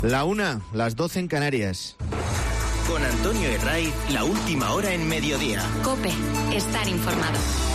La 1, las 12 en Canarias. Con Antonio Herraiz, la última hora en mediodía. COPE, estar informado.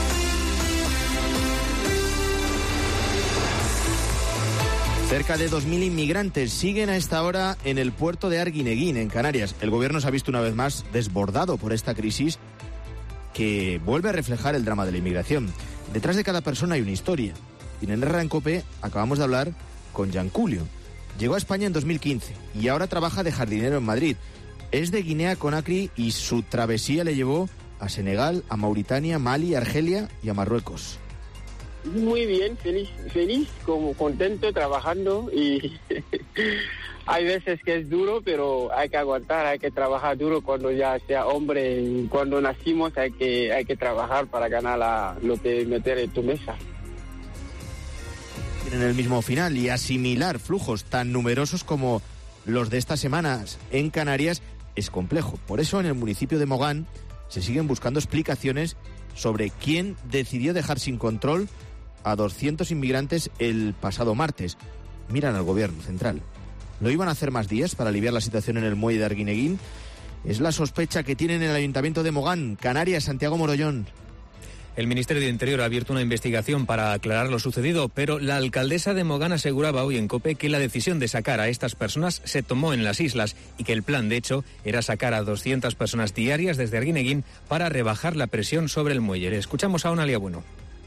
Cerca de 2.000 inmigrantes siguen a esta hora en el puerto de Arguineguín, en Canarias. El gobierno se ha visto una vez más desbordado por esta crisis que vuelve a reflejar el drama de la inmigración. Detrás de cada persona hay una historia. Y en Herrera en COPE acabamos de hablar con Gianculio. Llegó a España en 2015 y ahora trabaja de jardinero en Madrid. Es de Guinea-Conakry y su travesía le llevó a Senegal, a Mauritania, Mali, Argelia y a Marruecos. Muy bien, feliz, como contento trabajando y hay veces que es duro, pero hay que aguantar, hay que trabajar duro cuando ya sea hombre. Cuando nacimos hay que trabajar para ganar lo que meter en tu mesa. Tienen el mismo final y asimilar flujos tan numerosos como los de estas semanas en Canarias es complejo. Por eso en el municipio de Mogán se siguen buscando explicaciones sobre quién decidió dejar sin control a 200 inmigrantes el pasado martes. Miran al gobierno central. ¿Lo iban a hacer más días para aliviar la situación en el muelle de Arguineguín? Es la sospecha que tienen en el Ayuntamiento de Mogán. Canarias, Santiago Morollón. El Ministerio de Interior ha abierto una investigación para aclarar lo sucedido, pero la alcaldesa de Mogán aseguraba hoy en COPE que la decisión de sacar a estas personas se tomó en las islas y que el plan, de hecho, era sacar a 200 personas diarias desde Arguineguín para rebajar la presión sobre el muelle. Le escuchamos a Onalia Bueno.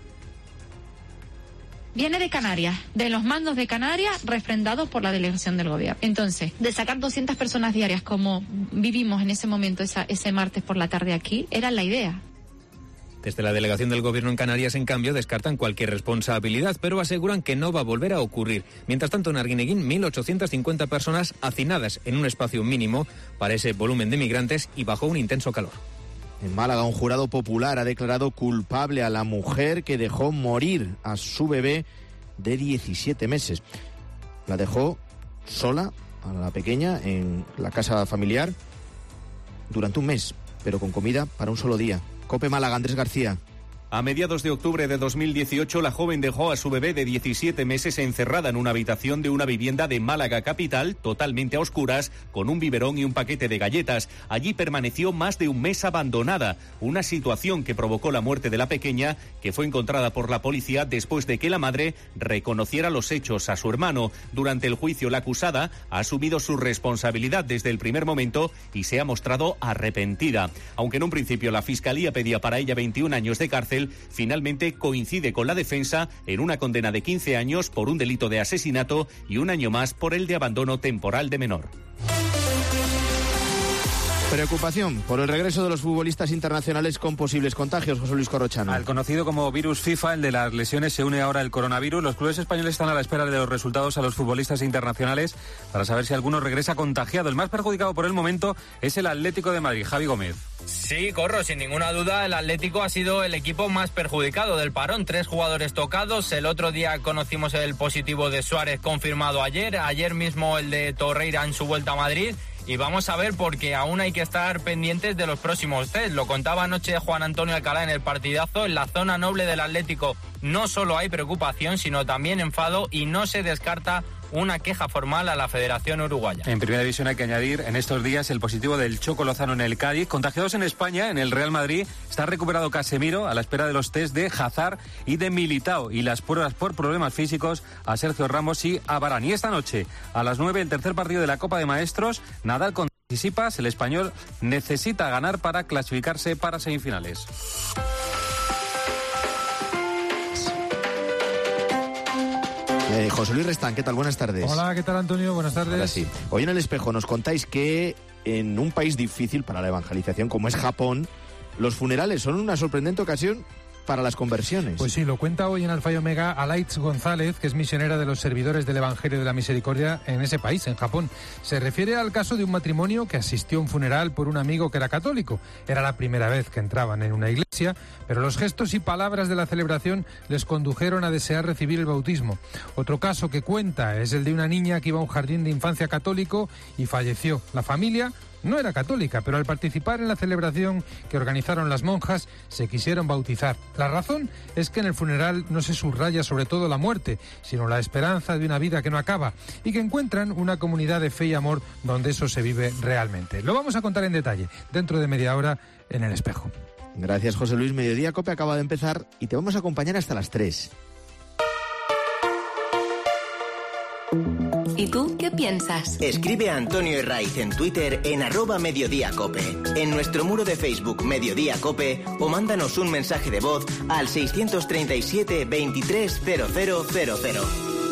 Viene de Canarias, de los mandos de Canarias, refrendado por la delegación del gobierno. Entonces, de sacar 200 personas diarias como vivimos en ese momento, ese martes por la tarde aquí, era la idea. Desde la delegación del gobierno en Canarias, en cambio, descartan cualquier responsabilidad, pero aseguran que no va a volver a ocurrir. Mientras tanto, en Arguineguín, 1.850 personas hacinadas en un espacio mínimo para ese volumen de migrantes y bajo un intenso calor. En Málaga, un jurado popular ha declarado culpable a la mujer que dejó morir a su bebé de 17 meses. La dejó sola, a la pequeña, en la casa familiar durante un mes, pero con comida para un solo día. COPE Málaga, Andrés García. A mediados de octubre de 2018, la joven dejó a su bebé de 17 meses encerrada en una habitación de una vivienda de Málaga capital, totalmente a oscuras, con un biberón y un paquete de galletas. Allí permaneció más de un mes abandonada, una situación que provocó la muerte de la pequeña, que fue encontrada por la policía después de que la madre reconociera los hechos a su hermano. Durante el juicio, la acusada ha asumido su responsabilidad desde el primer momento y se ha mostrado arrepentida. Aunque en un principio la Fiscalía pedía para ella 21 años de cárcel, finalmente coincide con la defensa en una condena de 15 años por un delito de asesinato y un año más por el de abandono temporal de menor. Preocupación por el regreso de los futbolistas internacionales con posibles contagios. José Luis Corrochano. Al conocido como virus FIFA, el de las lesiones, se une ahora el coronavirus. Los clubes españoles están a la espera de los resultados a los futbolistas internacionales para saber si alguno regresa contagiado. El más perjudicado por el momento es el Atlético de Madrid. Javi Gómez. Sí, Corro, sin ninguna duda el Atlético ha sido el equipo más perjudicado del parón. 3 jugadores tocados. El otro día conocimos el positivo de Suárez confirmado ayer. Ayer mismo el de Torreira en su vuelta a Madrid. Y vamos a ver, porque aún hay que estar pendientes de los próximos test. Lo contaba anoche Juan Antonio Alcalá en el partidazo. En la zona noble del Atlético no solo hay preocupación, sino también enfado, y no se descarta una queja formal a la Federación Uruguaya. En Primera División hay que añadir en estos días el positivo del Choco Lozano en el Cádiz. Contagiados en España, en el Real Madrid, está recuperado Casemiro a la espera de los test de Hazard y de Militao, y las pruebas por problemas físicos a Sergio Ramos y a Varane. Y esta noche, a las 9, el tercer partido de la Copa de Maestros. Nadal contra Tsitsipas. El español necesita ganar para clasificarse para semifinales. José Luis Restán, ¿qué tal? Buenas tardes. Hola, ¿qué tal, Antonio? Buenas tardes. Ahora sí. Hoy en El Espejo nos contáis que en un país difícil para la evangelización como es Japón, los funerales son una sorprendente ocasión para las conversiones. Pues sí, lo cuenta hoy en Alfa y Omega Alaitz González, que es misionera de los servidores del Evangelio de la Misericordia en ese país, en Japón. Se refiere al caso de un matrimonio que asistió a un funeral por un amigo que era católico. Era la primera vez que entraban en una iglesia. iglesia, pero los gestos y palabras de la celebración les condujeron a desear recibir el bautismo. Otro caso que cuenta es el de una niña que iba a un jardín de infancia católico y falleció. La familia no era católica, pero al participar en la celebración que organizaron las monjas, se quisieron bautizar. La razón es que en el funeral no se subraya sobre todo la muerte, sino la esperanza de una vida que no acaba, y que encuentran una comunidad de fe y amor donde eso se vive realmente. Lo vamos a contar en detalle dentro de media hora en El Espejo. Gracias, José Luis. Mediodía Cope acaba de empezar y te vamos a acompañar hasta las 3. ¿Y tú qué piensas? Escribe a Antonio Herraiz en Twitter en @mediodíacope, en nuestro muro de Facebook Mediodía Cope, o mándanos un mensaje de voz al 637 23 0000.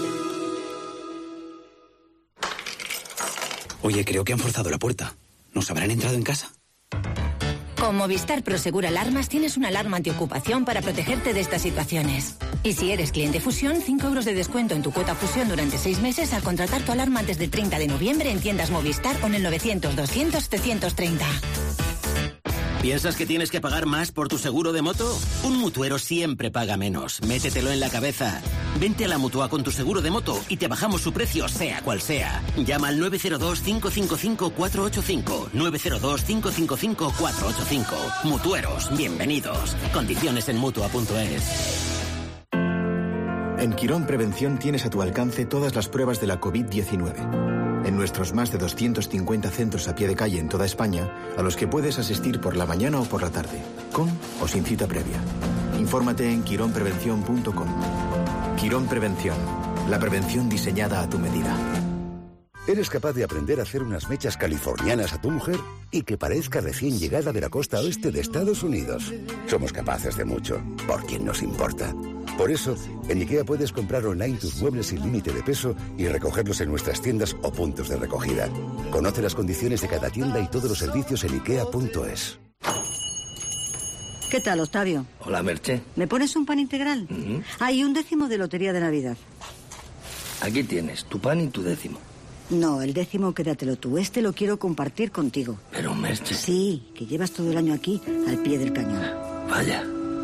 Oye, creo que han forzado la puerta. ¿Nos habrán entrado en casa? Con Movistar Prosegur Alarmas tienes una alarma antiocupación para protegerte de estas situaciones. Y si eres cliente Fusión, 5 euros de descuento en tu cuota Fusión durante 6 meses al contratar tu alarma antes del 30 de noviembre en tiendas Movistar o en el 900-200-730. ¿Piensas que tienes que pagar más por tu seguro de moto? Un mutuero siempre paga menos. Métetelo en la cabeza. Vente a la Mutua con tu seguro de moto y te bajamos su precio, sea cual sea. Llama al 902-555-485. 902-555-485. Mutueros, bienvenidos. Condiciones en Mutua.es. En Quirón Prevención tienes a tu alcance todas las pruebas de la COVID-19. En nuestros más de 250 centros a pie de calle en toda España, a los que puedes asistir por la mañana o por la tarde, con o sin cita previa. Infórmate en quironprevención.com. Quirón Prevención, la prevención diseñada a tu medida. ¿Eres capaz de aprender a hacer unas mechas californianas a tu mujer y que parezca recién llegada de la costa oeste de Estados Unidos? Somos capaces de mucho, por quien nos importa. Por eso, en IKEA puedes comprar online tus muebles sin límite de peso y recogerlos en nuestras tiendas o puntos de recogida. Conoce las condiciones de cada tienda y todos los servicios en ikea.es. ¿Qué tal, Octavio? Hola, Merche. ¿Me pones un pan integral? Hay un décimo de lotería de Navidad. Aquí tienes, tu pan y tu décimo. No, el décimo quédatelo tú. Este lo quiero compartir contigo. Pero, Merche... Sí, que llevas todo el año aquí, al pie del cañón. Vaya.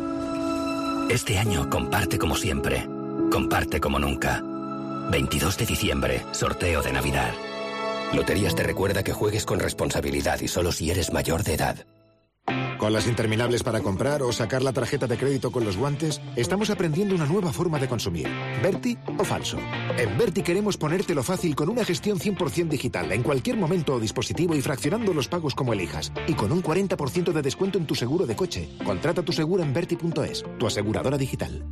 Este año comparte como siempre. Comparte como nunca. 22 de diciembre, sorteo de Navidad. Loterías te recuerda que juegues con responsabilidad y solo si eres mayor de edad. Con las interminables para comprar o sacar la tarjeta de crédito con los guantes, estamos aprendiendo una nueva forma de consumir. ¿Berti o falso? En Berti queremos ponértelo fácil con una gestión 100% digital, en cualquier momento o dispositivo y fraccionando los pagos como elijas. Y con un 40% de descuento en tu seguro de coche. Contrata tu seguro en Berti.es, tu aseguradora digital.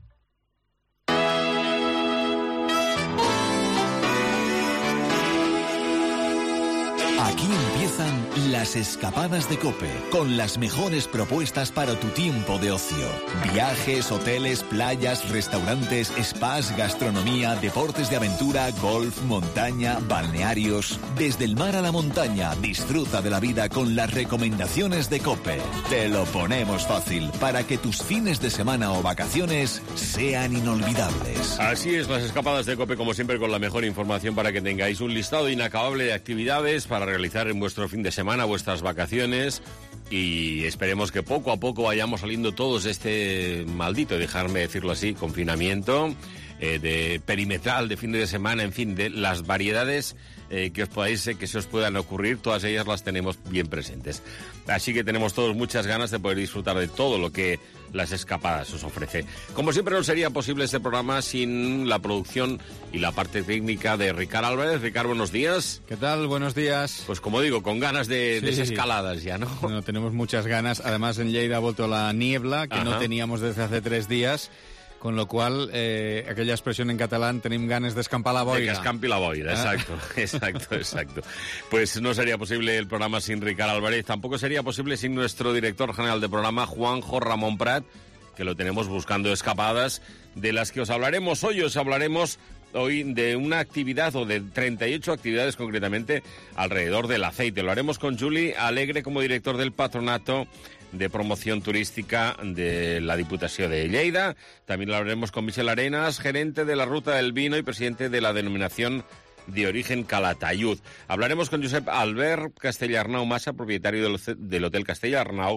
Aquí empiezan las escapadas de COPE, con las mejores propuestas para tu tiempo de ocio. Viajes, hoteles, playas, restaurantes, spas, gastronomía, deportes de aventura, golf, montaña, balnearios. Desde el mar a la montaña, disfruta de la vida con las recomendaciones de COPE. Te lo ponemos fácil para que tus fines de semana o vacaciones sean inolvidables. Así es, las escapadas de COPE, como siempre, con la mejor información para que tengáis un listado inacabable de actividades para realizar en vuestro fin de semana, vuestras vacaciones, y esperemos que poco a poco vayamos saliendo todos de este maldito, dejarme decirlo así, confinamiento de perimetral de fin de semana, en fin, de las variedades que se os puedan ocurrir, todas ellas las tenemos bien presentes. Así que tenemos todos muchas ganas de poder disfrutar de todo lo que las escapadas os ofrece. Como siempre, no sería posible este programa sin la producción y la parte técnica de Ricard Álvarez. Ricard, buenos días. ¿Qué tal? Buenos días. Pues como digo, con ganas de desescaladas ya, ¿no? Bueno, tenemos muchas ganas. Además, en Lleida ha vuelto la niebla, que no teníamos desde hace 3 días. Con lo cual, aquella expresión en catalán, tenim ganes d'escampar la boira. De que escampi la boira, exacto. Pues no sería posible el programa sin Ricard Álvarez, tampoco sería posible sin nuestro director general de programa, Juanjo Ramón Prat, que lo tenemos buscando escapadas, de las que os hablaremos hoy. Os hablaremos hoy de una actividad, o de 38 actividades concretamente, alrededor del aceite. Lo haremos con Juli Alegre como director del Patronato de Promoción Turística de la Diputación de Lleida. También lo hablaremos con Michel Arenas, gerente de la Ruta del Vino y presidente de la denominación de origen Calatayud. Hablaremos con Josep Albert Castellarnau Massa, propietario del Hotel Castellarnau,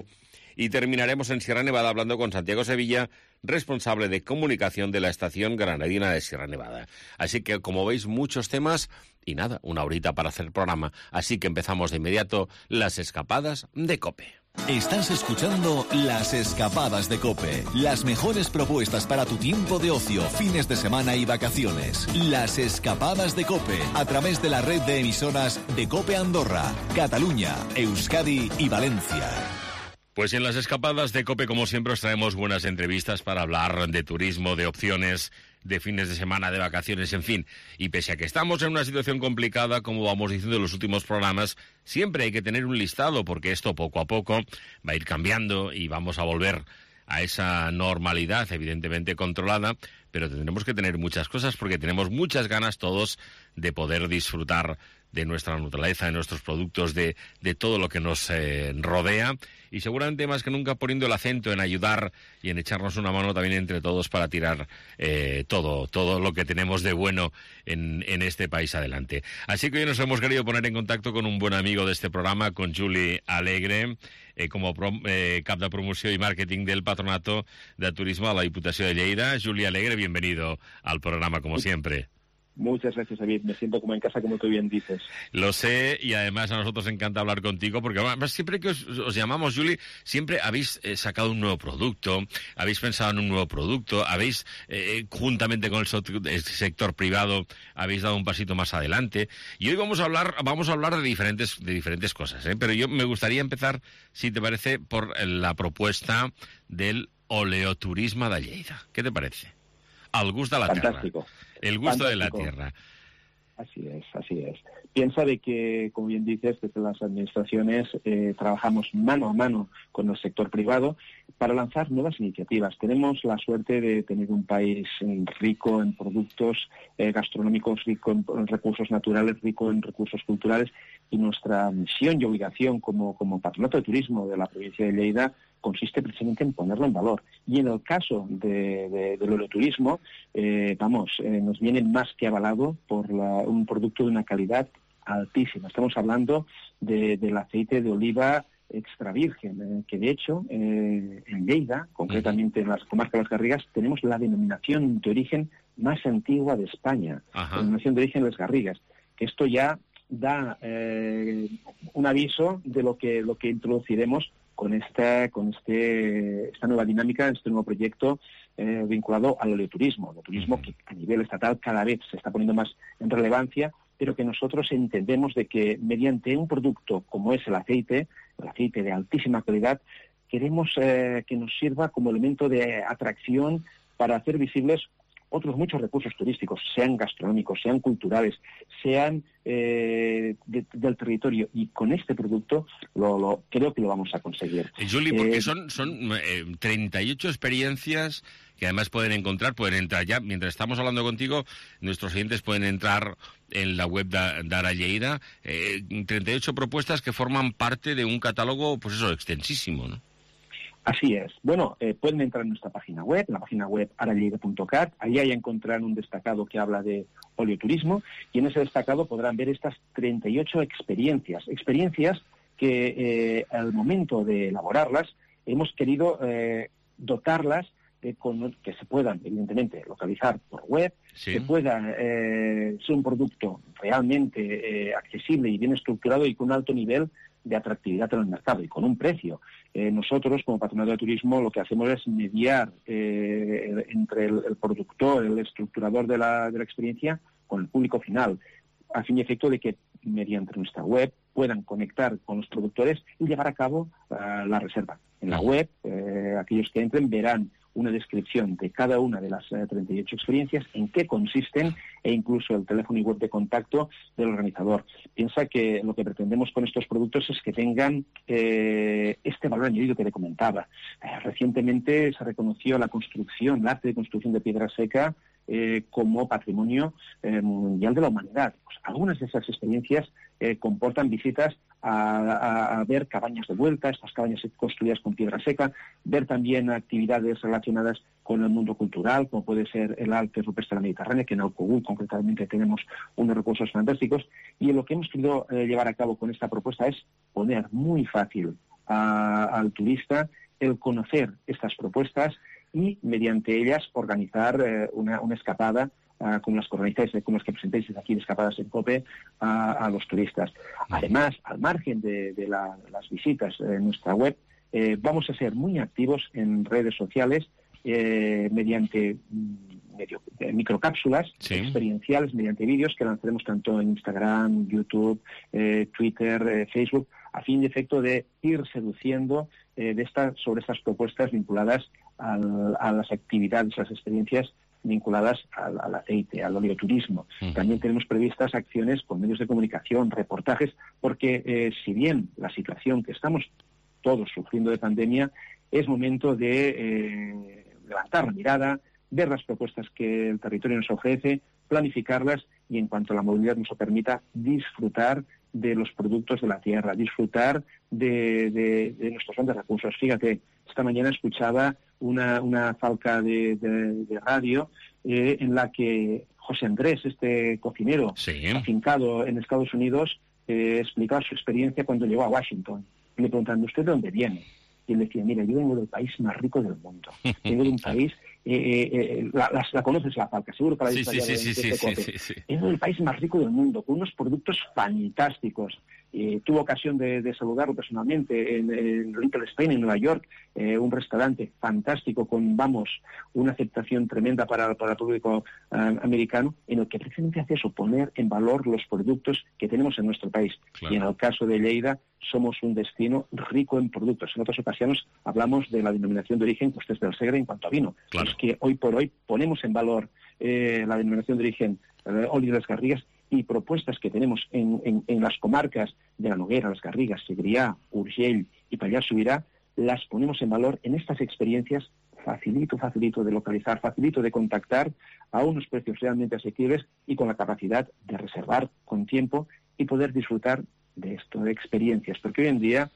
Y terminaremos en Sierra Nevada hablando con Santiago Sevilla, responsable de comunicación de la estación granadina de Sierra Nevada. Así que, como veis, muchos temas y nada, una horita para hacer programa. Así que empezamos de inmediato las escapadas de COPE. Estás escuchando Las Escapadas de COPE. Las mejores propuestas para tu tiempo de ocio, fines de semana y vacaciones. Las Escapadas de COPE, a través de la red de emisoras de COPE Andorra, Cataluña, Euskadi y Valencia. Pues en las escapadas de COPE, como siempre, os traemos buenas entrevistas para hablar de turismo, de opciones, de fines de semana, de vacaciones, en fin. Y pese a que estamos en una situación complicada, como vamos diciendo en los últimos programas, siempre hay que tener un listado, porque esto poco a poco va a ir cambiando y vamos a volver a esa normalidad, evidentemente controlada, pero tendremos que tener muchas cosas porque tenemos muchas ganas todos de poder disfrutar de nuestra naturaleza, de nuestros productos, de todo lo que nos rodea, y seguramente más que nunca poniendo el acento en ayudar y en echarnos una mano también entre todos para tirar todo lo que tenemos de bueno en este país adelante. Así que hoy nos hemos querido poner en contacto con un buen amigo de este programa, con Juli Alegre, como cap de promoció y marketing del Patronato de Turismo a la Diputación de Lleida. Juli Alegre, bienvenido al programa como siempre. Muchas gracias, David. Me siento como en casa, como tú bien dices. Lo sé, y además a nosotros encanta hablar contigo, porque además siempre que os llamamos, Juli, siempre habéis sacado un nuevo producto, habéis pensado en un nuevo producto, habéis, juntamente con el sector privado, habéis dado un pasito más adelante. Y hoy vamos a hablar de diferentes cosas, pero yo me gustaría empezar, si te parece, por la propuesta del oleoturismo de Lleida. ¿Qué te parece? Al gusto de la Fantástico. tierra. El gusto de la tierra. Así es. Piensa de que, como bien dices, desde las administraciones trabajamos mano a mano con el sector privado para lanzar nuevas iniciativas. Tenemos la suerte de tener un país rico en productos gastronómicos, rico en recursos naturales, rico en recursos culturales, y nuestra misión y obligación como Patronato de Turismo de la provincia de Lleida consiste precisamente en ponerlo en valor. Y en el caso del oleoturismo, nos viene más que avalado por un producto de una calidad altísima. Estamos hablando del aceite de oliva extra virgen, que de hecho en Lleida, concretamente en las comarcas de las Garrigas, tenemos la denominación de origen más antigua de España, la denominación de origen de las Garrigas, que esto ya da un aviso de lo que introduciremos con esta nueva dinámica, este nuevo proyecto vinculado al oleoturismo, que a nivel estatal cada vez se está poniendo más en relevancia, pero que nosotros entendemos de que mediante un producto como es el aceite de altísima calidad, queremos que nos sirva como elemento de atracción para hacer visibles otros muchos recursos turísticos, sean gastronómicos, sean culturales, sean del territorio. Y con este producto creo que lo vamos a conseguir. Juli, porque son 38 experiencias que además pueden entrar ya, mientras estamos hablando contigo, nuestros oyentes pueden entrar en la web de Ara Lleida, 38 propuestas que forman parte de un catálogo, pues eso, extensísimo, ¿no? Así es. Bueno, pueden entrar en nuestra página web, en la página web aralleida.cat. Allí ya encontrarán un destacado que habla de oleoturismo, y en ese destacado podrán ver estas 38 experiencias que al momento de elaborarlas hemos querido dotarlas que se puedan, evidentemente, localizar por web, que puedan ser un producto realmente accesible y bien estructurado y con un alto nivel de atractividad en el mercado y con un precio. Nosotros, como Patronato de Turismo, lo que hacemos es mediar entre el productor, el estructurador de la experiencia, con el público final, a fin y efecto de que mediante nuestra web puedan conectar con los productores y llevar a cabo la reserva. En la web, aquellos que entren verán una descripción de cada una de las 38 experiencias, en qué consisten, e incluso el teléfono y web de contacto del organizador. Piensa que lo que pretendemos con estos productos es que tengan este valor añadido que te comentaba. Recientemente se reconoció el arte de construcción de piedra seca como patrimonio mundial de la humanidad. Pues algunas de esas experiencias comportan visitas a ver cabañas de vuelta, estas cabañas construidas con piedra seca, ver también actividades relacionadas con el mundo cultural, como puede ser el arte rupestre de la Mediterránea, que en Alcogul concretamente tenemos unos recursos fantásticos, y lo que hemos querido llevar a cabo con esta propuesta es poner muy fácil al turista el conocer estas propuestas y mediante ellas organizar una escapada como las que organizáis, como las que presentáis aquí de Escapadas en COPE a los turistas. Además, al margen de las visitas en nuestra web, vamos a ser muy activos en redes sociales mediante microcápsulas experienciales, mediante vídeos que lanzaremos tanto en Instagram, YouTube, Twitter, Facebook, a fin de efecto de ir seduciendo sobre estas propuestas vinculadas a las actividades, las experiencias vinculadas al aceite, al oleoturismo. También tenemos previstas acciones con medios de comunicación, reportajes, porque si bien la situación que estamos todos sufriendo de pandemia, es momento de levantar la mirada, ver las propuestas que el territorio nos ofrece, planificarlas y, en cuanto la movilidad nos lo permita, disfrutar de los productos de la tierra, disfrutar de nuestros grandes recursos. Fíjate, esta mañana escuchaba una falca de radio en la que José Andrés, este cocinero afincado en Estados Unidos, explicaba su experiencia cuando llegó a Washington. Y le preguntaban, ¿usted de dónde viene? Y él decía, mira, yo vengo del país más rico del mundo. Vengo de un país... la conoces, la falca, seguro que la habéis visto. Es el país más rico del mundo, con unos productos fantásticos. Tuve ocasión de saludarlo personalmente en Little Spain, en Nueva York, un restaurante fantástico con, una aceptación tremenda para el público americano, en el que precisamente hace eso, poner en valor los productos que tenemos en nuestro país. Claro. Y en el caso de Lleida, somos un destino rico en productos. En otras ocasiones hablamos de la denominación de origen Costés del Segre en cuanto a vino. Claro. Es que hoy por hoy ponemos en valor la denominación de origen Oli de las Garrigas y propuestas que tenemos en las comarcas de la Noguera, las Garrigas, Segrià, Urgell y Pallars Sobirà, las ponemos en valor en estas experiencias facilito de localizar, facilito de contactar a unos precios realmente asequibles y con la capacidad de reservar con tiempo y poder disfrutar de esto, de experiencias. Porque hoy en día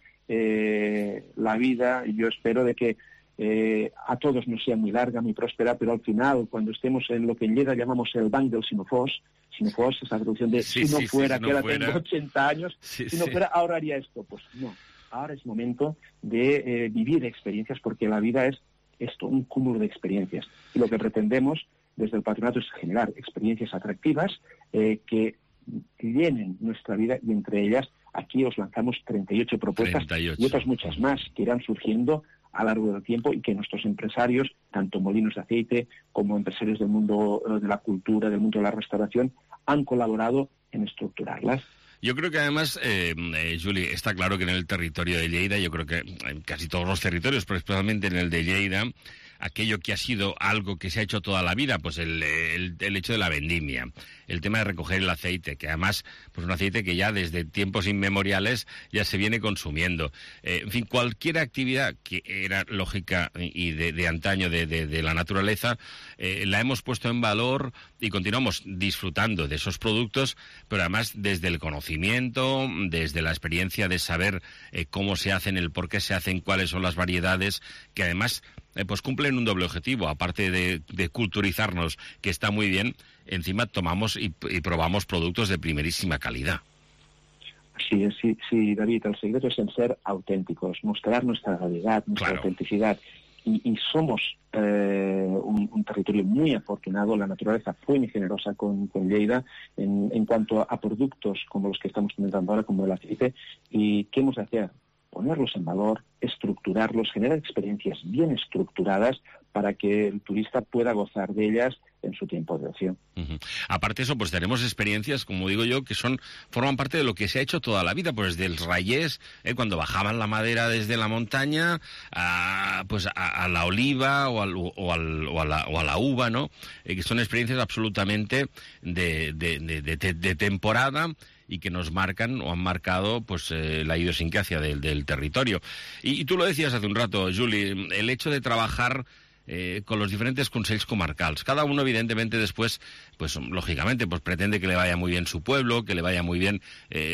la vida, yo espero de que a todos nos sea muy larga, muy próspera, pero al final, cuando estemos en lo que en Lleida llamamos el banc del Sinofós es la traducción de si no fuera, que ahora tengo 80 años, si no fuera, ahora haría esto. Pues no, ahora es momento de vivir experiencias, porque la vida es esto, un cúmulo de experiencias. Y lo que pretendemos desde el patronato es generar experiencias atractivas que llenen nuestra vida, y entre ellas aquí os lanzamos 38 propuestas y otras muchas más que irán surgiendo a lo largo del tiempo y que nuestros empresarios, tanto molinos de aceite como empresarios del mundo de la cultura, del mundo de la restauración, han colaborado en estructurarlas. Yo creo que además, Juli, está claro que en el territorio de Lleida, yo creo que en casi todos los territorios, pero especialmente en el de Lleida, aquello que ha sido algo que se ha hecho toda la vida, pues el hecho de la vendimia, el tema de recoger el aceite, que además, pues un aceite que ya desde tiempos inmemoriales ya se viene consumiendo. En fin, cualquier actividad que era lógica y de antaño de la naturaleza, la hemos puesto en valor y continuamos disfrutando de esos productos, pero además desde el conocimiento, desde la experiencia de saber cómo se hacen, el por qué se hacen, cuáles son las variedades, que además pues cumplen un doble objetivo, aparte de culturizarnos, que está muy bien, encima tomamos y probamos productos de primerísima calidad. Sí, David, el secreto es en ser auténticos, mostrar nuestra realidad, nuestra autenticidad. Y somos un territorio muy afortunado. La naturaleza fue muy generosa con Lleida en cuanto a productos como los que estamos comentando ahora, como el aceite. ¿Y qué hemos de hacer? Ponerlos en valor, estructurarlos, generar experiencias bien estructuradas para que el turista pueda gozar de ellas en su tiempo de ocio. Aparte de eso, pues tenemos experiencias, como digo yo, que forman parte de lo que se ha hecho toda la vida, pues desde el rayés, cuando bajaban la madera desde la montaña, a la oliva o a la uva, ¿no? Que son experiencias absolutamente de temporada, y que nos marcan o han marcado pues la idiosincrasia del territorio. Y tú lo decías hace un rato, Juli, el hecho de trabajar con los diferentes consells comarcals. Cada uno, evidentemente, después, pues lógicamente, pues pretende que le vaya muy bien su pueblo, que le vaya muy bien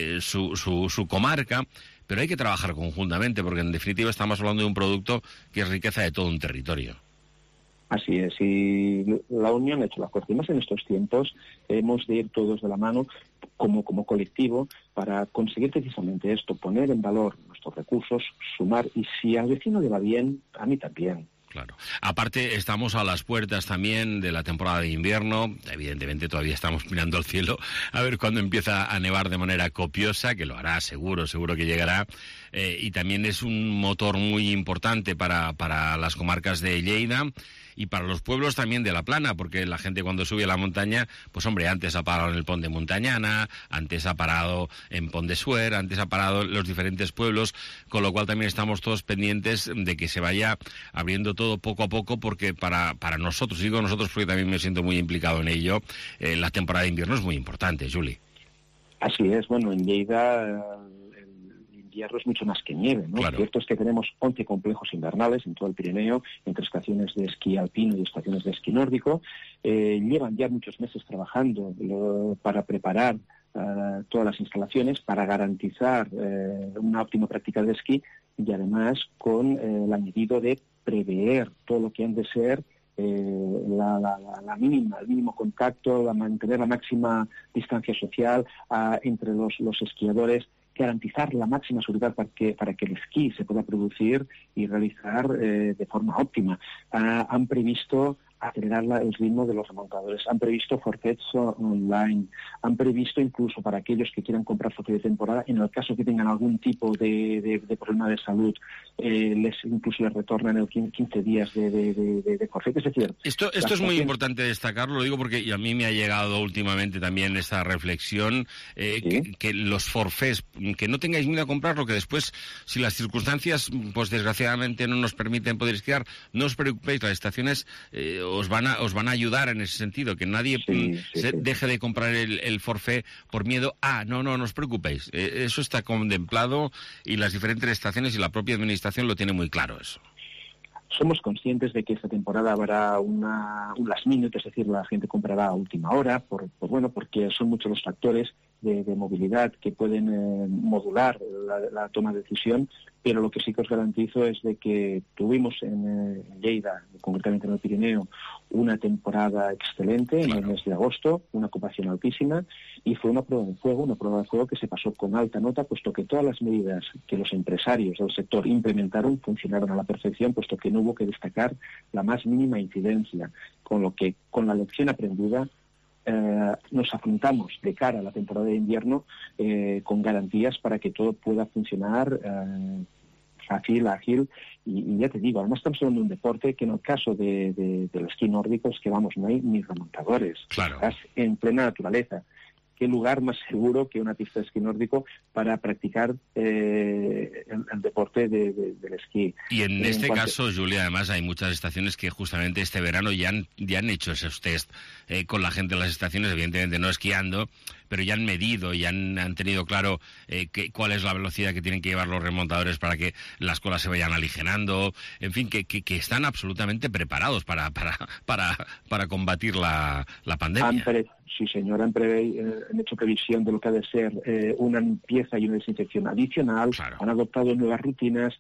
su comarca, pero hay que trabajar conjuntamente, porque en definitiva estamos hablando de un producto que es riqueza de todo un territorio. Así es, y la unión ha hecho la fuerza. Y más en estos tiempos hemos de ir todos de la mano como colectivo para conseguir precisamente esto, poner en valor nuestros recursos, sumar, y si al vecino le va bien, a mí también. Claro. Aparte, estamos a las puertas también de la temporada de invierno. Evidentemente, todavía estamos mirando al cielo a ver cuándo empieza a nevar de manera copiosa, que lo hará seguro que llegará. Y también es un motor muy importante para las comarcas de Lleida y para los pueblos también de la Plana, porque la gente cuando sube a la montaña, pues hombre, antes ha parado en el Pont de Montañana, antes ha parado en Pont de Suert, antes ha parado en los diferentes pueblos, con lo cual también estamos todos pendientes de que se vaya abriendo todo poco a poco, porque para nosotros, digo nosotros porque también me siento muy implicado en ello, la temporada de invierno es muy importante, Juli. Así es, bueno, en Lleida invierno es mucho más que nieve, ¿no? Claro. Cierto es que tenemos 11 complejos invernales en todo el Pirineo, entre estaciones de esquí alpino y estaciones de esquí nórdico. Llevan ya muchos meses trabajando para preparar todas las instalaciones, para garantizar una óptima práctica de esquí, y además con el añadido de prever todo lo que han de ser el mínimo contacto, mantener la máxima distancia social entre los esquiadores, garantizar la máxima seguridad para que el esquí se pueda producir y realizar de forma óptima. Han previsto acelerar el ritmo de los remontadores, han previsto forfaits online, han previsto incluso para aquellos que quieran comprar forfait de temporada, en el caso que tengan algún tipo de problema de salud, incluso les retornan el 15 días de forfait. Es decir, esto es muy importante destacarlo, lo digo porque a mí me ha llegado últimamente también esta reflexión, ¿sí? que los forfaits, que no tengáis miedo a comprarlo, que después, si las circunstancias, pues desgraciadamente no nos permiten poder esquiar, no os preocupéis, las estaciones os van a ayudar en ese sentido, que nadie deje de comprar el forfait por miedo a... No os preocupéis, eso está contemplado y las diferentes estaciones y la propia administración lo tiene muy claro eso. Somos conscientes de que esta temporada habrá un last minute, es decir, la gente comprará a última hora, porque son muchos los factores de movilidad que pueden modular la toma de decisión, pero lo que sí que os garantizo es de que tuvimos en Lleida, concretamente en el Pirineo, una temporada excelente en el mes de agosto, una ocupación altísima, y fue una prueba de fuego que se pasó con alta nota, puesto que todas las medidas que los empresarios del sector implementaron funcionaron a la perfección, puesto que no hubo que destacar la más mínima incidencia, con lo que, con la lección aprendida, nos afrontamos de cara a la temporada de invierno con garantías para que todo pueda funcionar fácil, ágil, y ya te digo, además estamos hablando de un deporte que en el caso del esquí nórdico es que no hay ni remontadores, estás en plena naturaleza. ¿Qué lugar más seguro que una pista de esquí nórdico para practicar el deporte del esquí? Y en este caso, Julia, además hay muchas estaciones que justamente este verano ya han hecho esos test con la gente de las estaciones, evidentemente no esquiando, pero ya han medido y han tenido claro cuál es la velocidad que tienen que llevar los remontadores para que las colas se vayan aligerando, en fin, que están absolutamente preparados para combatir la pandemia. Sí, señor, han hecho previsión de lo que ha de ser una limpieza y una desinfección adicional, han adoptado nuevas rutinas,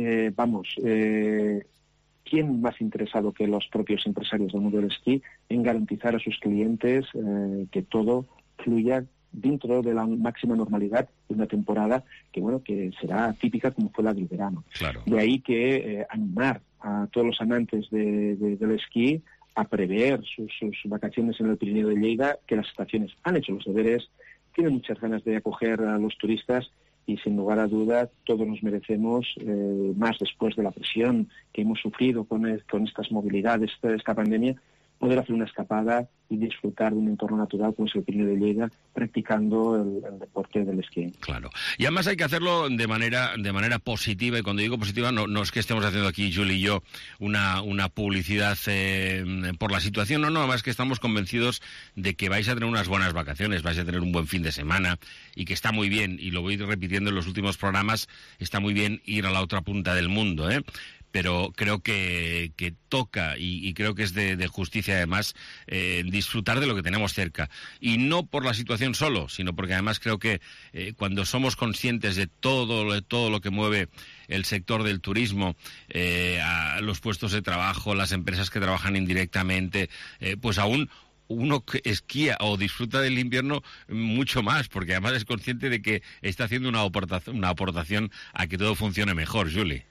¿quién más interesado que los propios empresarios del mundo del esquí en garantizar a sus clientes que todo fluya dentro de la máxima normalidad de una temporada que será típica como fue la del verano? Claro. De ahí que animar a todos los amantes del esquí a prever sus vacaciones en el Pirineo de Lleida, que las estaciones han hecho los deberes, tienen muchas ganas de acoger a los turistas y sin lugar a duda todos nos merecemos, más después de la presión que hemos sufrido con estas movilidades, esta pandemia, poder hacer una escapada y disfrutar de un entorno natural como es el Pirineo de Lleida, practicando el deporte del esquí. Claro. Y además hay que hacerlo de manera positiva, y cuando digo positiva no es que estemos haciendo aquí, Juli y yo, una publicidad por la situación, no, además que estamos convencidos de que vais a tener unas buenas vacaciones, vais a tener un buen fin de semana, y que está muy bien, y lo voy repitiendo en los últimos programas, está muy bien ir a la otra punta del mundo, pero creo que toca y creo que es de justicia además disfrutar de lo que tenemos cerca, y no por la situación solo, sino porque además creo que cuando somos conscientes de todo lo que mueve el sector del turismo, a los puestos de trabajo, las empresas que trabajan indirectamente, pues aún uno esquía o disfruta del invierno mucho más, porque además es consciente de que está haciendo una aportación a que todo funcione mejor, Julie.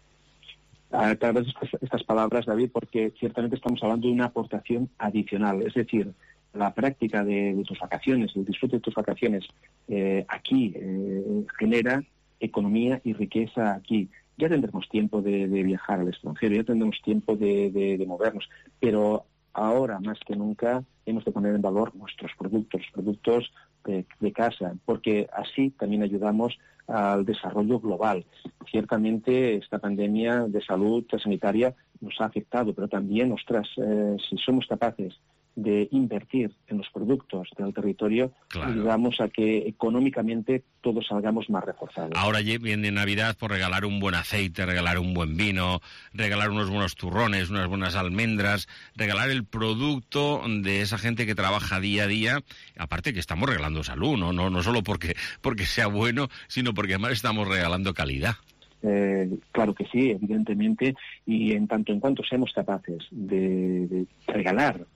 A través de estas palabras, David, porque ciertamente estamos hablando de una aportación adicional, es decir, la práctica de tus vacaciones, el disfrute de tus vacaciones aquí genera economía y riqueza aquí. Ya tendremos tiempo de viajar al extranjero, ya tendremos tiempo de movernos, pero ahora más que nunca hemos de poner en valor nuestros productos, los productos de casa, porque así también ayudamos al desarrollo global. Ciertamente esta pandemia de salud sanitaria nos ha afectado, pero también, si somos capaces de invertir en los productos del territorio, ayudamos a que económicamente todos salgamos más reforzados. Ahora viene Navidad por regalar un buen aceite, regalar un buen vino, regalar unos buenos turrones, unas buenas almendras, regalar el producto de esa gente que trabaja día a día. Aparte que estamos regalando salud, no solo porque sea bueno, sino porque además estamos regalando calidad. Claro que sí, evidentemente, y en tanto en cuanto seamos capaces de regalar,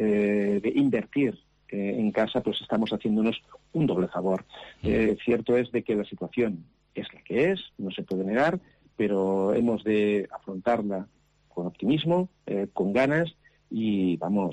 de invertir en casa, pues estamos haciéndonos un doble favor. Cierto es de que la situación es la que es, no se puede negar, pero hemos de afrontarla con optimismo, con ganas, y vamos,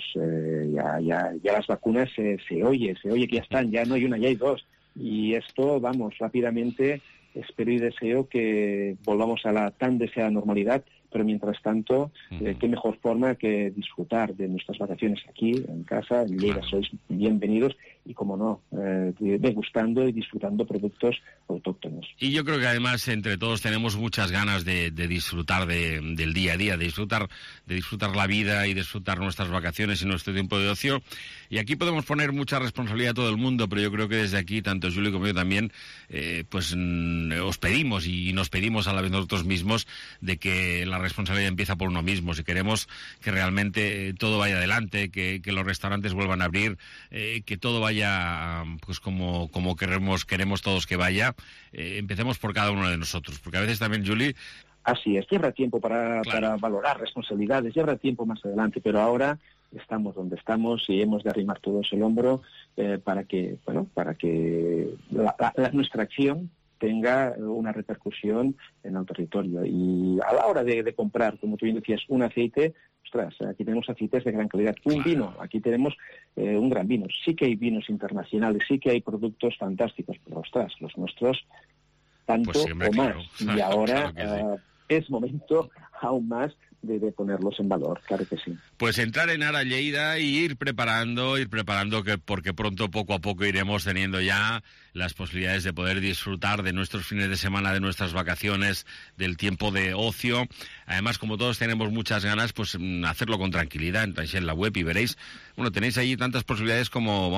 ya las vacunas se oye que ya están, ya no hay una, ya hay dos, y esto, vamos, rápidamente. Espero y deseo que volvamos a la tan deseada normalidad, pero mientras tanto, qué mejor forma que disfrutar de nuestras vacaciones aquí, en casa, en Lleida. Sois bienvenidos y, como no, degustando y disfrutando productos autóctonos. Y yo creo que además entre todos tenemos muchas ganas de disfrutar del día a día, de disfrutar la vida y disfrutar nuestras vacaciones y nuestro tiempo de ocio. Y aquí podemos poner mucha responsabilidad a todo el mundo, pero yo creo que desde aquí, tanto Julio como yo también, os pedimos y nos pedimos a la vez nosotros mismos de que la responsabilidad empieza por uno mismo. Si queremos que realmente todo vaya adelante, que los restaurantes vuelvan a abrir, que todo vaya pues como queremos todos que vaya, empecemos por cada uno de nosotros, porque a veces también, Julie... Así es, lleva tiempo para valorar responsabilidades, lleva tiempo más adelante, pero ahora estamos donde estamos y hemos de arrimar todos el hombro para que nuestra acción tenga una repercusión en el territorio. Y a la hora de comprar, como tú bien decías, un aceite, aquí tenemos aceites de gran calidad. Un vino, aquí tenemos un gran vino. Sí que hay vinos internacionales, sí que hay productos fantásticos, pero los nuestros tanto pues siempre, o más. Claro. Y ahora es momento aún más de ponerlos en valor, claro que sí. Pues entrar en Ara Lleida y ir preparando, porque pronto, poco a poco, iremos teniendo ya las posibilidades de poder disfrutar de nuestros fines de semana, de nuestras vacaciones, del tiempo de ocio. Además, como todos tenemos muchas ganas, pues hacerlo con tranquilidad. Entráis en la web y veréis, tenéis allí tantas posibilidades como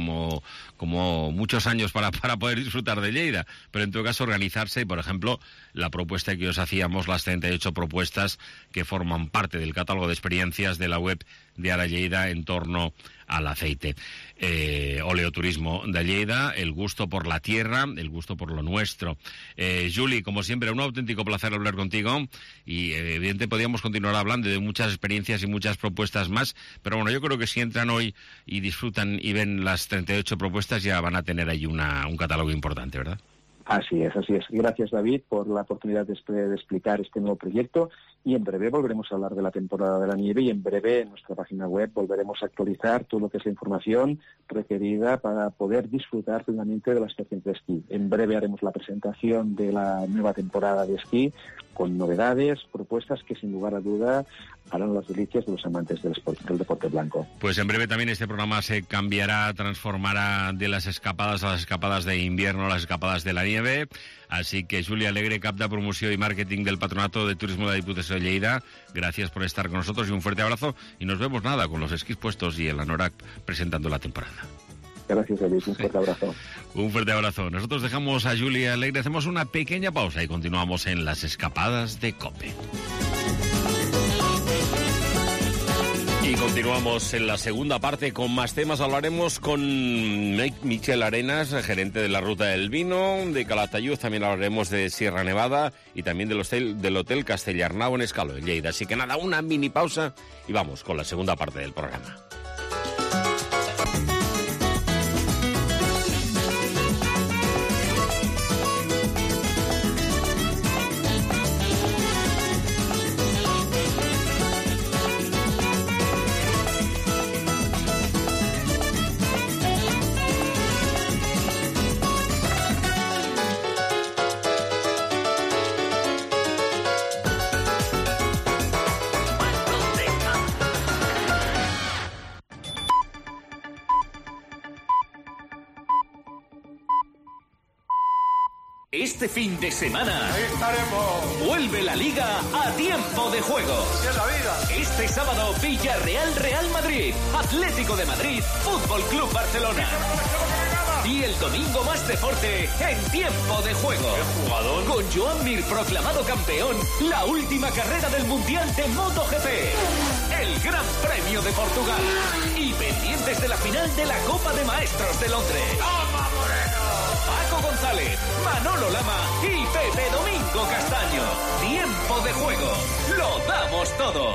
muchos años para poder disfrutar de Lleida. Pero en todo caso, organizarse y, por ejemplo, la propuesta que os hacíamos, las 38 propuestas que forman parte del catálogo de experiencias de la web de Ara Lleida en torno al aceite. Oleoturismo de Lleida, el gusto por la tierra, el gusto por lo nuestro. Julie, como siempre, un auténtico placer hablar contigo y evidentemente podríamos continuar hablando de muchas experiencias y muchas propuestas más, pero bueno, yo creo que si entran hoy y disfrutan y ven las 38 propuestas ya van a tener ahí un catálogo importante, ¿verdad? Así es. Gracias, David, por la oportunidad de explicar este nuevo proyecto, y en breve volveremos a hablar de la temporada de la nieve y en breve en nuestra página web volveremos a actualizar todo lo que es la información requerida para poder disfrutar plenamente de la estación de esquí. En breve haremos la presentación de la nueva temporada de esquí con novedades, propuestas que sin lugar a duda harán las delicias de los amantes del deporte blanco. Pues en breve también este programa se cambiará, transformará de las escapadas a las escapadas de invierno, las escapadas de la nieve. Así que Julia Alegre, cap de promoció y marketing del Patronato de Turismo de la Diputación de Lleida, gracias por estar con nosotros y un fuerte abrazo. Y nos vemos con los esquís puestos y el anorak presentando la temporada. Gracias, David. Un fuerte abrazo. Un fuerte abrazo. Nosotros dejamos a Julia Alegre, hacemos una pequeña pausa y continuamos en las escapadas de COPE. Y continuamos en la segunda parte con más temas. Hablaremos con Michel Arenas, gerente de la Ruta del Vino, de Calatayud. También hablaremos de Sierra Nevada y también del Hotel Castellarnau en Escalo, en Lleida. Así que nada, una mini pausa y vamos con la segunda parte del programa. Este fin de semana vuelve la Liga a tiempo de juego. Este sábado, Villarreal-Real Madrid, Atlético de Madrid, Fútbol Club Barcelona. Y el domingo más deporte en tiempo de juego. Con Joan Mir proclamado campeón, la última carrera del Mundial de MotoGP. El Gran Premio de Portugal. Y pendientes de la final de la Copa de Maestros de Londres. ¡Toma, Moreno! Paco González, Manolo Lama y Pepe Domingo Castaño. Tiempo de juego. Lo damos todo.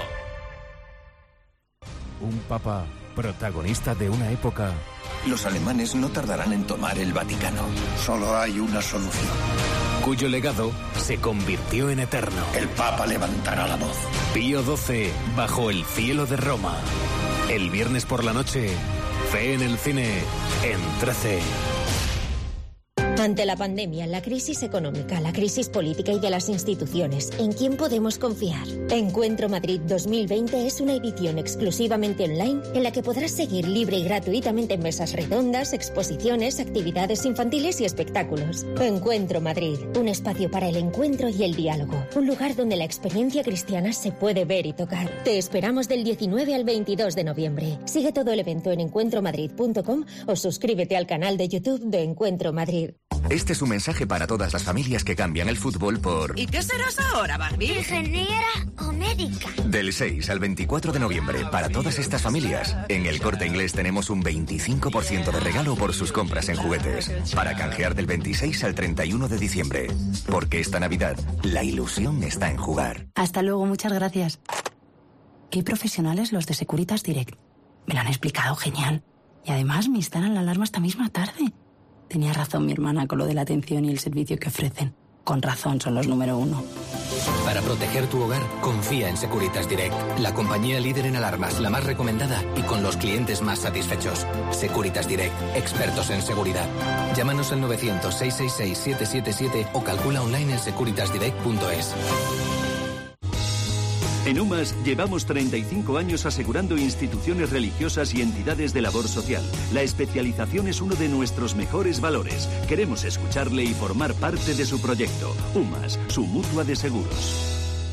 Un papa protagonista de una época. Los alemanes no tardarán en tomar el Vaticano. Solo hay una solución. Cuyo legado se convirtió en eterno. El Papa levantará la voz. Pío XII bajo el cielo de Roma. El viernes por la noche, Fe en el cine, en 13. Ante la pandemia, la crisis económica, la crisis política y de las instituciones, ¿en quién podemos confiar? Encuentro Madrid 2020 es una edición exclusivamente online en la que podrás seguir libre y gratuitamente mesas redondas, exposiciones, actividades infantiles y espectáculos. Encuentro Madrid, un espacio para el encuentro y el diálogo, un lugar donde la experiencia cristiana se puede ver y tocar. Te esperamos del 19 al 22 de noviembre. Sigue todo el evento en encuentromadrid.com o suscríbete al canal de YouTube de Encuentro Madrid. Este es un mensaje para todas las familias que cambian el fútbol por... ¿Y qué serás ahora, Barbie? ¿Ingeniera o médica? Del 6 al 24 de noviembre, para todas estas familias, en El Corte Inglés tenemos un 25% de regalo por sus compras en juguetes, para canjear del 26 al 31 de diciembre. Porque esta Navidad, la ilusión está en jugar. Hasta luego, muchas gracias. Qué profesionales los de Securitas Direct. Me lo han explicado genial. Y además me instalan la alarma esta misma tarde. Tenía razón mi hermana con lo de la atención y el servicio que ofrecen. Con razón son los número 1. Para proteger tu hogar, confía en Securitas Direct, la compañía líder en alarmas, la más recomendada y con los clientes más satisfechos. Securitas Direct, expertos en seguridad. Llámanos al 900-666-777 o calcula online en securitasdirect.es. En UMAS llevamos 35 años asegurando instituciones religiosas y entidades de labor social. La especialización es uno de nuestros mejores valores. Queremos escucharle y formar parte de su proyecto. UMAS, su mutua de seguros.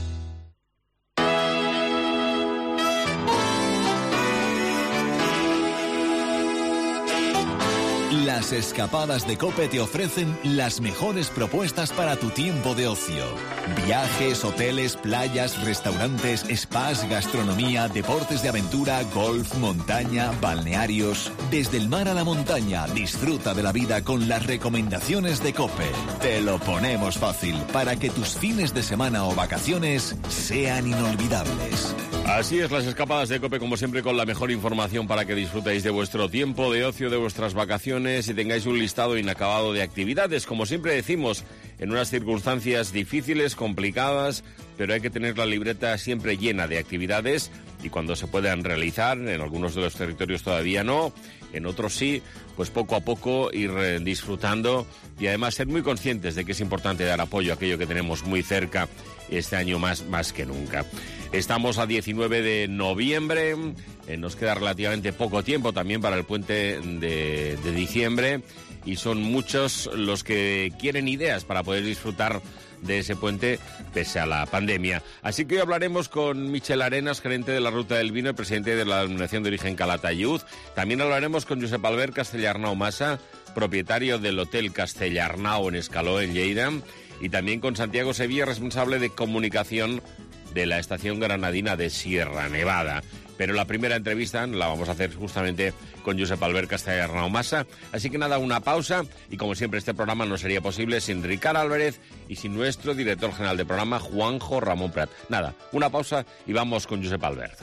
Las escapadas de COPE te ofrecen las mejores propuestas para tu tiempo de ocio. Viajes, hoteles, playas, restaurantes, spas, gastronomía, deportes de aventura, golf, montaña, balnearios. Desde el mar a la montaña, disfruta de la vida con las recomendaciones de COPE. Te lo ponemos fácil para que tus fines de semana o vacaciones sean inolvidables. Así es, las escapadas de COPE, como siempre, con la mejor información para que disfrutéis de vuestro tiempo de ocio, de vuestras vacaciones y tengáis un listado inacabado de actividades. Como siempre decimos, en unas circunstancias difíciles, complicadas, pero hay que tener la libreta siempre llena de actividades y cuando se puedan realizar, en algunos de los territorios todavía no, en otros sí, pues poco a poco ir disfrutando y además ser muy conscientes de que es importante dar apoyo a aquello que tenemos muy cerca este año más que nunca. Estamos a 19 de noviembre, nos queda relativamente poco tiempo también para el puente de diciembre y son muchos los que quieren ideas para poder disfrutar de ese puente pese a la pandemia. Así que hoy hablaremos con Michel Arenas, gerente de la Ruta del Vino y presidente de la Denominación de Origen Calatayud. También hablaremos con Josep Albert Castellarnau Massa, propietario del Hotel Castellarnau en Escaló, en Lleida, y también con Santiago Sevilla, responsable de comunicación de la estación granadina de Sierra Nevada. Pero la primera entrevista la vamos a hacer justamente con Josep Albert Castellarnau Massa. Así que nada, una pausa. Y como siempre, este programa no sería posible sin Ricard Álvarez y sin nuestro director general de programa, Juanjo Ramón Prat. Nada, una pausa y vamos con Josep Albert.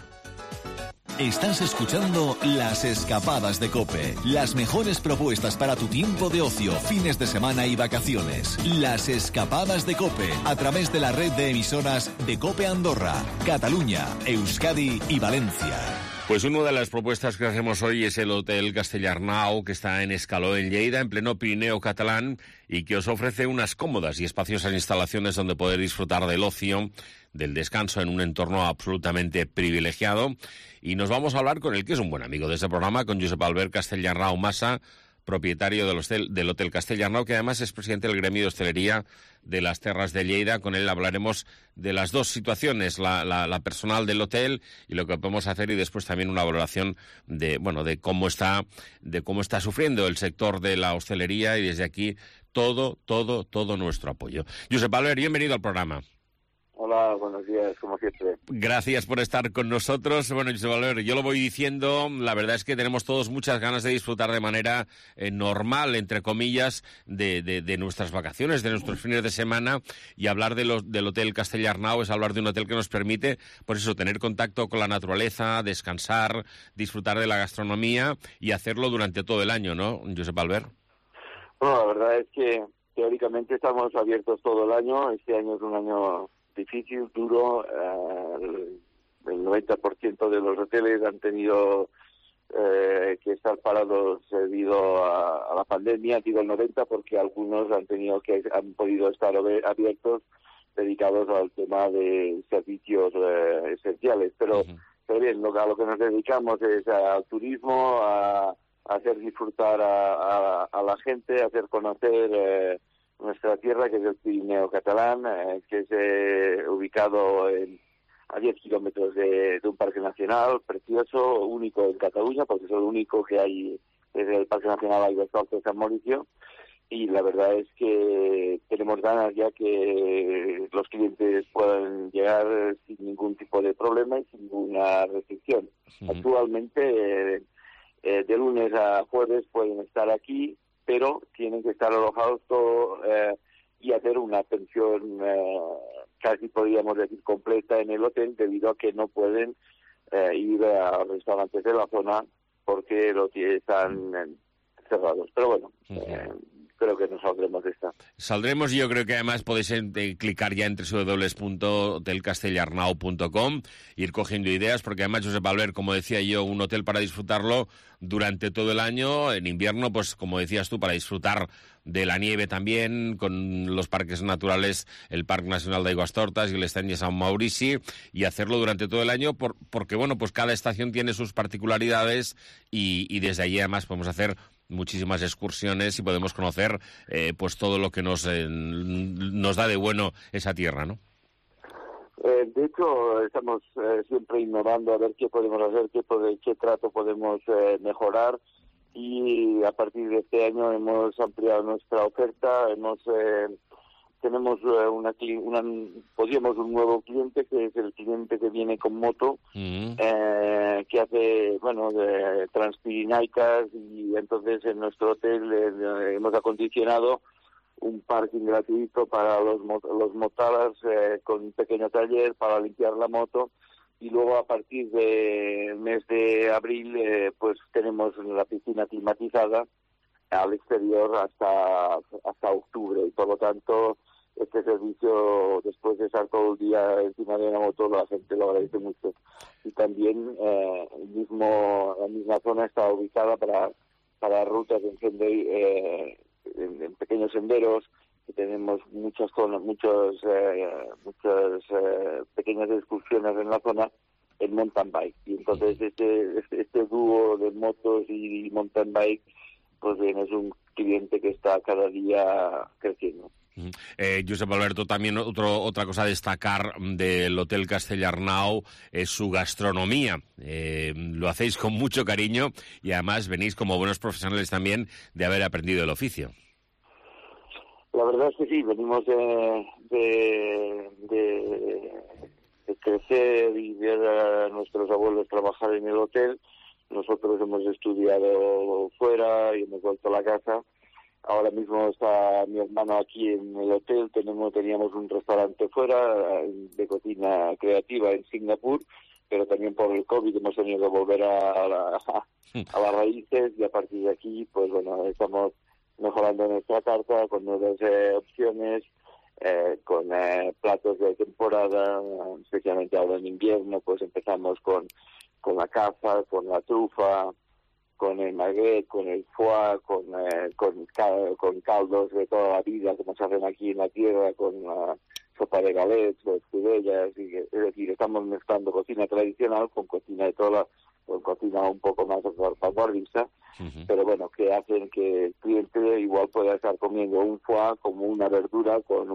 Estás escuchando Las Escapadas de COPE. Las mejores propuestas para tu tiempo de ocio, fines de semana y vacaciones. Las Escapadas de COPE, a través de la red de emisoras de COPE Andorra, Cataluña, Euskadi y Valencia. Pues una de las propuestas que hacemos hoy es el Hotel Castellarnau, que está en Escaló, en Lleida, en pleno Pirineo catalán, y que os ofrece unas cómodas y espaciosas instalaciones donde poder disfrutar del ocio, del descanso en un entorno absolutamente privilegiado. Y nos vamos a hablar con el que es un buen amigo de este programa, con Josep Albert Castellarnau Massa, propietario del Hotel Castellarnau, que además es presidente del gremio de hostelería de las Terras de Lleida. Con él hablaremos de las dos situaciones, la personal del hotel y lo que podemos hacer, y después también una valoración de cómo está sufriendo el sector de la hostelería, y desde aquí todo nuestro apoyo. Josep Albert, bienvenido al programa. Hola, buenos días, como siempre. Gracias por estar con nosotros. Bueno, Josep Albert, yo lo voy diciendo, la verdad es que tenemos todos muchas ganas de disfrutar de manera normal, entre comillas, de nuestras vacaciones, de nuestros fines de semana, y hablar del Hotel Castellarnau es hablar de un hotel que nos permite, por eso, tener contacto con la naturaleza, descansar, disfrutar de la gastronomía y hacerlo durante todo el año, ¿no, Josep Albert? Bueno, la verdad es que teóricamente estamos abiertos todo el año. Este año es un año difícil, duro. El 90% de los hoteles han tenido que estar parados debido a la pandemia. Digo el 90 porque algunos han podido estar abiertos, dedicados al tema de servicios esenciales. Pero bien, a lo que nos dedicamos es al turismo, a hacer disfrutar a la gente, a hacer conocer nuestra tierra, que es el Pirineo catalán, que es ubicado a 10 kilómetros de un parque nacional precioso, único en Cataluña, porque es el único que hay desde el Parque Nacional Aigüestortes de San Mauricio. Y la verdad es que tenemos ganas ya que los clientes puedan llegar sin ningún tipo de problema y sin ninguna restricción. Actualmente, de lunes a jueves pueden estar aquí, pero tienen que estar alojados y hacer una atención casi podríamos decir completa en el hotel, debido a que no pueden ir a restaurantes de la zona porque están cerrados. Pero bueno, creo que nos saldremos de esta. Saldremos, y yo creo que además podéis clicar ya en www.hotelcastellarnau.com, ir cogiendo ideas, porque además, Josep Albert, como decía yo, un hotel para disfrutarlo durante todo el año. En invierno, pues como decías tú, para disfrutar de la nieve también, con los parques naturales, el Parque Nacional de Aigüestortes y el Estany de San Maurici, y hacerlo durante todo el año, porque bueno, pues cada estación tiene sus particularidades, y desde allí además podemos hacer muchísimas excursiones y podemos conocer pues todo lo que nos da de bueno esa tierra, ¿no? De hecho, estamos siempre innovando a ver qué podemos hacer, qué trato podemos mejorar, y a partir de este año hemos ampliado nuestra oferta. Tenemos podríamos un nuevo cliente, que es el cliente que viene con moto, que hace, de transpirinaicas, y entonces en nuestro hotel hemos acondicionado un parking gratuito para los motalas, con un pequeño taller para limpiar la moto. Y luego, a partir del mes de abril, pues tenemos la piscina climatizada al exterior hasta octubre, y por lo tanto este servicio, después de estar todo el día encima de una moto, la gente lo agradece mucho. Y también la misma zona está ubicada para rutas en pequeños senderos, que tenemos muchas pequeñas excursiones en la zona en mountain bike. Y entonces este dúo de motos y mountain bike, pues bien, es un cliente que está cada día creciendo. Josep Alberto, también otra cosa a destacar del Hotel Castellarnau es su gastronomía. Lo hacéis con mucho cariño, y además venís como buenos profesionales también de haber aprendido el oficio. La verdad es que sí, venimos de crecer y ver a nuestros abuelos trabajar en el hotel. Nosotros hemos estudiado fuera y hemos vuelto a la casa. Ahora mismo está mi hermano aquí en el hotel. Teníamos un restaurante fuera de cocina creativa en Singapur, pero también por el COVID hemos tenido que volver a las raíces, y a partir de aquí, pues bueno, estamos mejorando nuestra carta con nuevas opciones, con platos de temporada, especialmente ahora en invierno. Pues empezamos con la caza, con la trufa, con el magret, con el foie, con caldos de toda la vida, como se hacen aquí en la tierra, con la sopa de galets, escudellas. Es decir, estamos mezclando cocina tradicional con cocina de toda con cocina un poco más vanguardista, pero bueno, que hacen que el cliente igual pueda estar comiendo un foie como una verdura con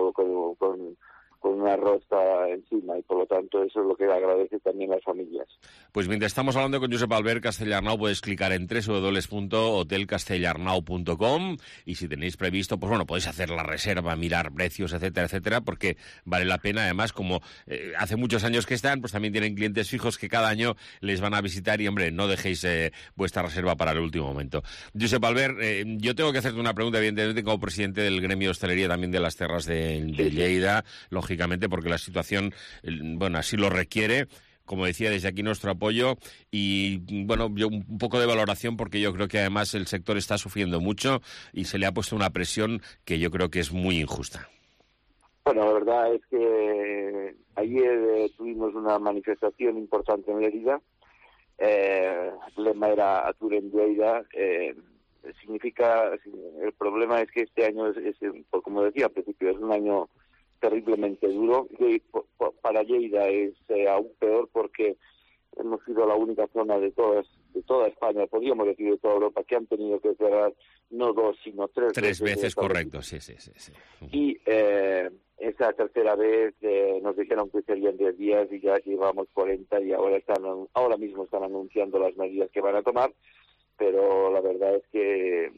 un arroz encima, y por lo tanto eso es lo que agradece también las familias. Pues mientras estamos hablando con Josep Albert Castellarnau, puedes clicar en www.hotelcastellarnau.com, y si tenéis previsto, pues bueno, podéis hacer la reserva, mirar precios, etcétera, etcétera, porque vale la pena. Además, como hace muchos años que están, pues también tienen clientes fijos que cada año les van a visitar, y hombre, no dejéis vuestra reserva para el último momento. Josep Albert, yo tengo que hacerte una pregunta, evidentemente, como presidente del gremio de hostelería también de las Terras de Lleida, lógicamente, porque la situación, bueno, así lo requiere. Como decía, desde aquí nuestro apoyo y, bueno, yo un poco de valoración, porque yo creo que además el sector está sufriendo mucho y se le ha puesto una presión que yo creo que es muy injusta. Bueno, la verdad es que ayer tuvimos una manifestación importante en Lleida. El lema era Atur en Lleida. Significa, el problema es que este año como decía al principio, es un año terriblemente duro, y para Lleida es aún peor, porque hemos sido la única zona de toda España, podríamos decir de toda Europa, que han tenido que cerrar no 2, sino 3 veces. 3 veces, correcto, sí. Y esa tercera vez nos dijeron que serían 10 días y ya llevamos 40, y ahora mismo están anunciando las medidas que van a tomar, pero la verdad es que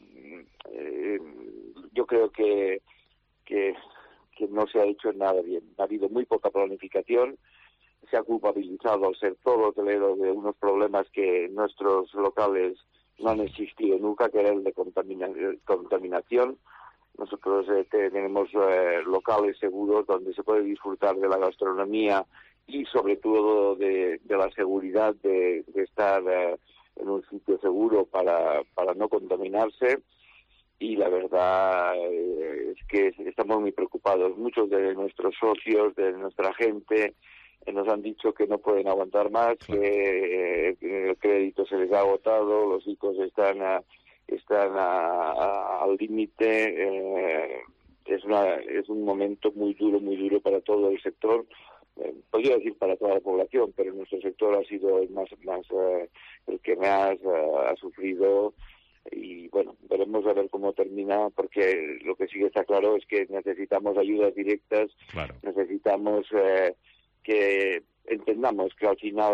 yo creo que no se ha hecho nada bien. Ha habido muy poca planificación, se ha culpabilizado al sector hotelero de unos problemas que en nuestros locales no han existido nunca, que era el de contaminación. Nosotros tenemos locales seguros donde se puede disfrutar de la gastronomía y sobre todo de la seguridad de estar en un sitio seguro para no contaminarse. Y la verdad es que estamos muy preocupados. Muchos de nuestros socios, de nuestra gente, nos han dicho que no pueden aguantar más, que el crédito se les ha agotado, los hijos están al límite. Es un momento muy duro para todo el sector. Podría decir para toda la población, pero nuestro sector ha sido el que más ha sufrido. Y bueno, veremos a ver cómo termina, porque lo que sí que está claro es que necesitamos ayudas directas, necesitamos que entendamos que al final,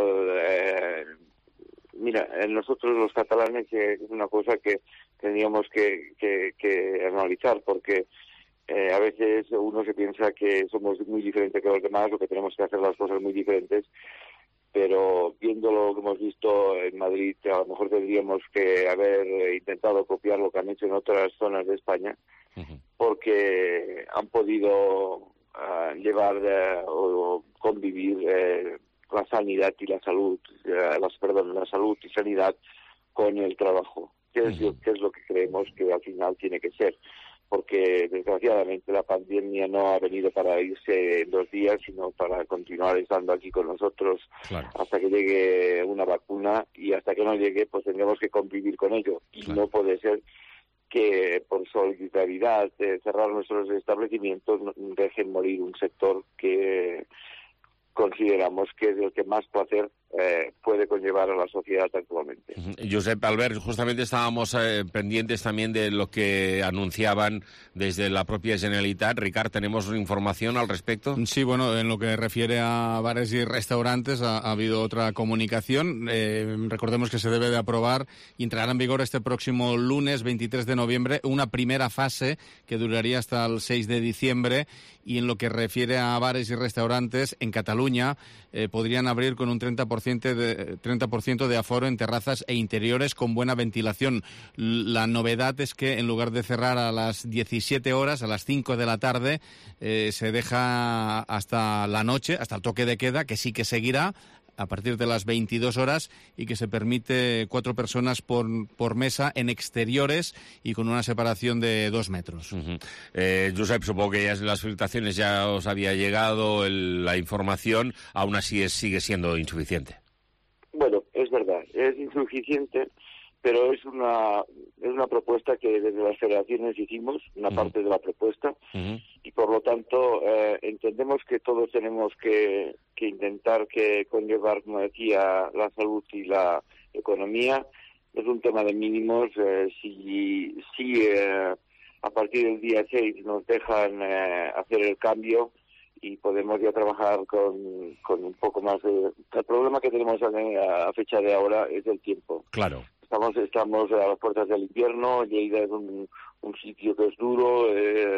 nosotros los catalanes es una cosa que tendríamos que analizar, porque a veces uno se piensa que somos muy diferentes que los demás, o que tenemos que hacer las cosas muy diferentes, pero viendo lo que hemos visto en Madrid, a lo mejor tendríamos que haber intentado copiar lo que han hecho en otras zonas de España, porque han podido llevar o convivir la sanidad y la salud, la salud y sanidad con el trabajo, que es lo que creemos que al final tiene que ser. Porque desgraciadamente la pandemia no ha venido para irse en 2 días, sino para continuar estando aquí con nosotros hasta que llegue una vacuna, y hasta que no llegue pues tendremos que convivir con ello. Y no puede ser que por solidaridad cerrar nuestros establecimientos dejen morir un sector que consideramos que es el que más placer puede conllevar a la sociedad actualmente. Josep Albert, justamente estábamos pendientes también de lo que anunciaban desde la propia Generalitat. Ricard, ¿tenemos información al respecto? Sí, bueno, en lo que refiere a bares y restaurantes ha habido otra comunicación. Recordemos que se debe de aprobar y entrará en vigor este próximo lunes 23 de noviembre una primera fase que duraría hasta el 6 de diciembre, y en lo que refiere a bares y restaurantes en Cataluña podrían abrir con un 30% de aforo en terrazas e interiores con buena ventilación. La novedad es que en lugar de cerrar a las 17 horas, a las 5 de la tarde, se deja hasta la noche, hasta el toque de queda, que sí que seguirá a partir de las 22 horas, y que se permite 4 personas por mesa en exteriores y con una separación de 2 metros. Josep, supongo que ya en las felicitaciones ya os había llegado la información, aún así sigue siendo insuficiente. Bueno, es verdad, es insuficiente, pero es una propuesta que desde las federaciones hicimos, una parte de la propuesta, y por lo tanto entendemos que todos tenemos que intentar que conllevar, como decía, la salud y la economía. Es un tema de mínimos. Si a partir del día 6 nos dejan hacer el cambio y podemos ya trabajar con un poco más de... El problema que tenemos a fecha de ahora es el tiempo. Claro. Estamos a las puertas del invierno. Lleida es un sitio que es duro.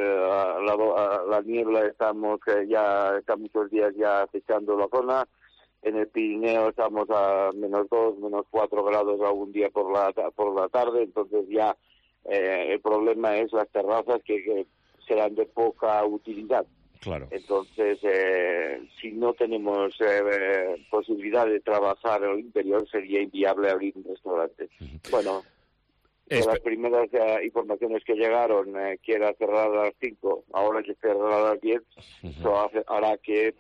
La niebla está muchos días ya acechando la zona. En el Pirineo estamos a -2, -4 grados algún día por la tarde. Entonces ya el problema es las terrazas que serán de poca utilidad. Claro. Entonces, si no tenemos posibilidad de trabajar en el interior, sería inviable abrir un restaurante. Bueno, las primeras informaciones que llegaron, que era cerrar a las 5, ahora que cerrar a las 10, eso hará que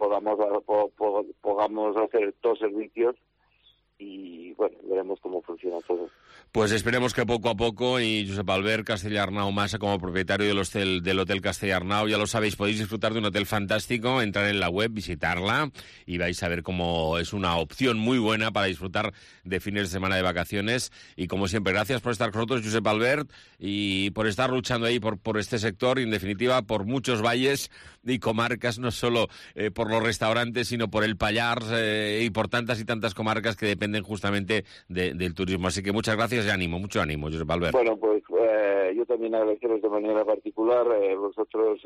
podamos hacer 2 servicios y, bueno, veremos cómo funciona todo. Pues esperemos que poco a poco, y Josep Albert Castellarnau Massa, como propietario del Hotel Castellarnau, ya lo sabéis, podéis disfrutar de un hotel fantástico, entrar en la web, visitarla, y vais a ver cómo es una opción muy buena para disfrutar de fines de semana de vacaciones. Y como siempre, gracias por estar con nosotros, Josep Albert, y por estar luchando ahí por este sector, y en definitiva por muchos valles y comarcas, no solo por los restaurantes, sino por el Pallars y por tantas y tantas comarcas que dependen justamente del turismo. Así que muchas gracias y ánimo, mucho ánimo, Josep Albert. Bueno, pues yo también agradeceros de manera particular. Vosotros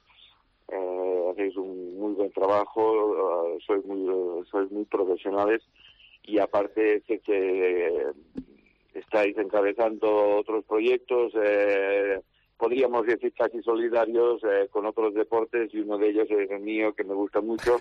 hacéis un muy buen trabajo, sois muy profesionales, y aparte sé que estáis encabezando otros proyectos, podríamos decir casi solidarios, con otros deportes, y uno de ellos es el mío, que me gusta mucho,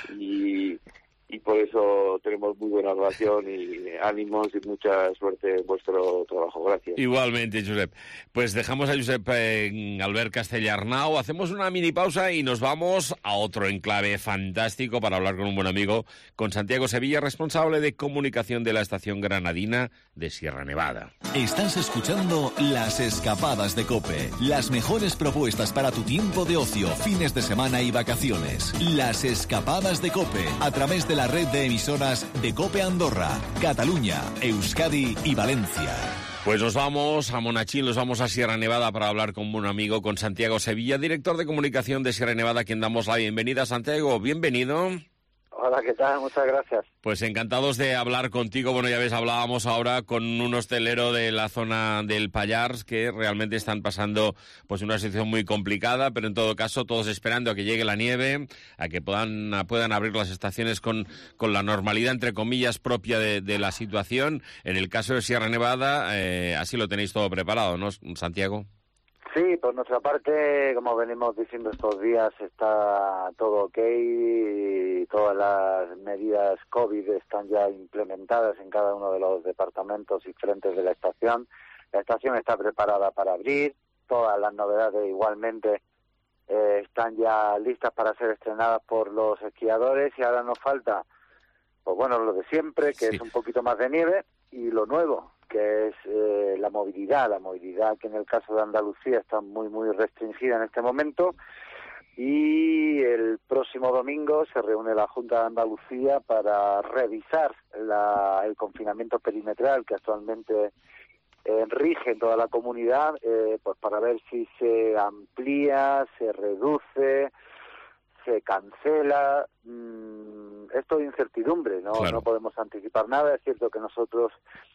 y por eso tenemos muy buena relación, y ánimos y mucha suerte en vuestro trabajo. Gracias. Igualmente, Josep. Pues dejamos a Josep Albert Castellarnau, hacemos una mini pausa y nos vamos a otro enclave fantástico para hablar con un buen amigo, con Santiago Sevilla, responsable de comunicación de la estación granadina de Sierra Nevada. Estás escuchando Las Escapadas de COPE, las mejores propuestas para tu tiempo de ocio, fines de semana y vacaciones. Las Escapadas de COPE, a través de la red de emisoras de COPE Andorra, Cataluña, Euskadi y Valencia. Pues nos vamos a Monachín, nos vamos a Sierra Nevada para hablar con un amigo, con Santiago Sevilla, director de comunicación de Sierra Nevada, a quien damos la bienvenida. Santiago, bienvenido. Hola, ¿qué tal? Muchas gracias. Pues encantados de hablar contigo. Bueno, ya ves, hablábamos ahora con un hostelero de la zona del Pallars que realmente están pasando pues una situación muy complicada, pero en todo caso todos esperando a que llegue la nieve, a que puedan abrir las estaciones con la normalidad, entre comillas, propia de la situación. En el caso de Sierra Nevada, así lo tenéis todo preparado, ¿no, Santiago? Sí, por nuestra parte, como venimos diciendo estos días, está todo ok, y todas las medidas COVID están ya implementadas en cada uno de los departamentos y frentes de la estación. La estación está preparada para abrir, todas las novedades igualmente están ya listas para ser estrenadas por los esquiadores, y ahora nos falta, pues bueno, lo de siempre, que es un poquito más de nieve, y lo nuevo, que es la movilidad que en el caso de Andalucía está muy muy restringida en este momento. Y el próximo domingo se reúne la Junta de Andalucía para revisar el confinamiento perimetral que actualmente rige en toda la comunidad, pues para ver si se amplía, se reduce, se cancela. Esto es incertidumbre, ¿no? Claro. No podemos anticipar nada. Es cierto que nosotros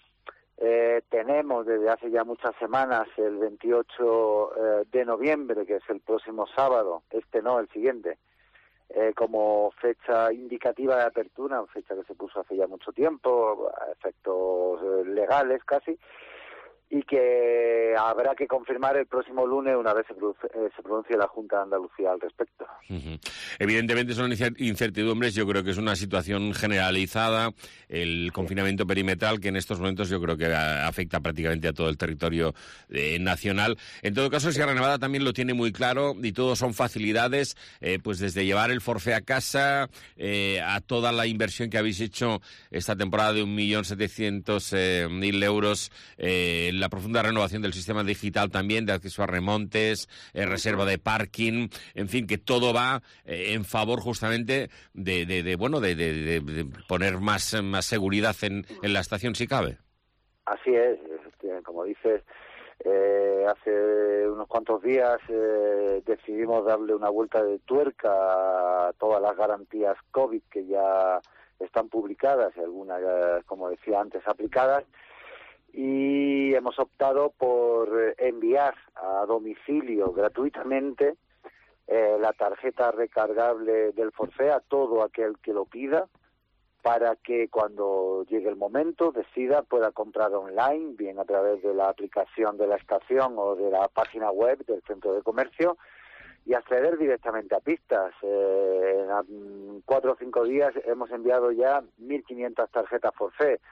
tenemos desde hace ya muchas semanas el 28 de noviembre, que es el próximo sábado, el siguiente, como fecha indicativa de apertura, fecha que se puso hace ya mucho tiempo, a efectos legales casi, y que habrá que confirmar el próximo lunes una vez se pronuncie la Junta de Andalucía al respecto. Evidentemente son incertidumbres, yo creo que es una situación generalizada, el confinamiento perimetral que en estos momentos yo creo que afecta prácticamente a todo el territorio nacional. En todo caso, Sierra Nevada también lo tiene muy claro y todo son facilidades, pues desde llevar el forfait a casa a toda la inversión que habéis hecho esta temporada de 1.700.000 euros, la profunda renovación del sistema digital también, de acceso a remontes, reserva de parking, en fin, que todo va en favor justamente de poner más seguridad en la estación, si cabe. Así es, como dices, hace unos cuantos días decidimos darle una vuelta de tuerca a todas las garantías COVID que ya están publicadas y algunas, como decía antes, aplicadas, y hemos optado por enviar a domicilio gratuitamente la tarjeta recargable del forfait a todo aquel que lo pida, para que cuando llegue el momento decida pueda comprar online, bien a través de la aplicación de la estación o de la página web del centro de comercio, y acceder directamente a pistas. En 4 o 5 días hemos enviado ya 1.500 tarjetas forfait.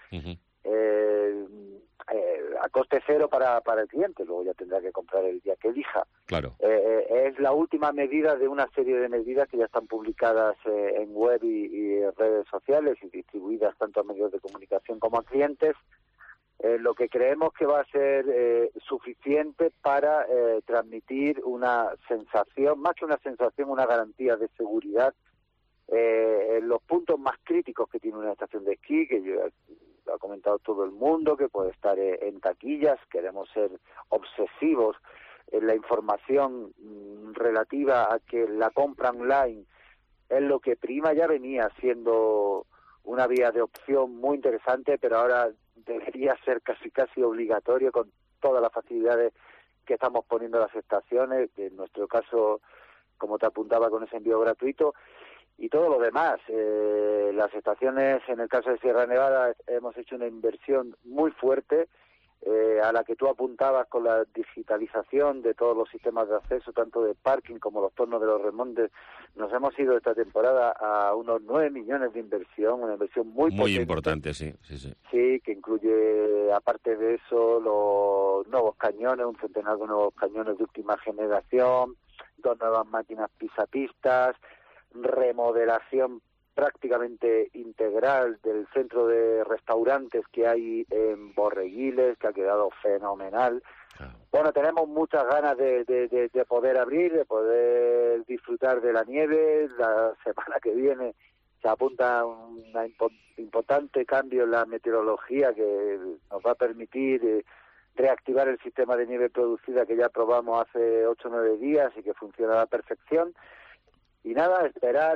A coste cero para el cliente, luego ya tendrá que comprar el día que elija. Claro. Es la última medida de una serie de medidas que ya están publicadas en web y redes sociales y distribuidas tanto a medios de comunicación como a clientes, lo que creemos que va a ser suficiente para transmitir una sensación, más que una sensación, una garantía de seguridad en los puntos más críticos que tiene una estación de esquí, que yo ha comentado todo el mundo, que puede estar en taquillas. Queremos ser obsesivos en la información relativa a que la compra online es lo que prima. Ya venía siendo una vía de opción muy interesante, pero ahora debería ser casi obligatorio, con todas las facilidades que estamos poniendo a las estaciones, en nuestro caso, como te apuntaba, con ese envío gratuito. Y todo lo demás, las estaciones, en el caso de Sierra Nevada, hemos hecho una inversión muy fuerte, a la que tú apuntabas con la digitalización de todos los sistemas de acceso, tanto de parking como los tornos de los remontes. Nos hemos ido esta temporada a unos 9 millones de inversión, una inversión muy potente, importante, sí. Sí, que incluye, aparte de eso, los nuevos cañones, un centenar de nuevos cañones de última generación, 2 nuevas máquinas pisapistas, remodelación prácticamente integral del centro de restaurantes que hay en Borreguiles, que ha quedado fenomenal. Bueno, tenemos muchas ganas de poder abrir, de poder disfrutar de la nieve. La semana que viene se apunta un importante cambio en la meteorología que nos va a permitir reactivar el sistema de nieve producida que ya probamos hace 8 o 9 días y que funciona a la perfección. Y nada, esperar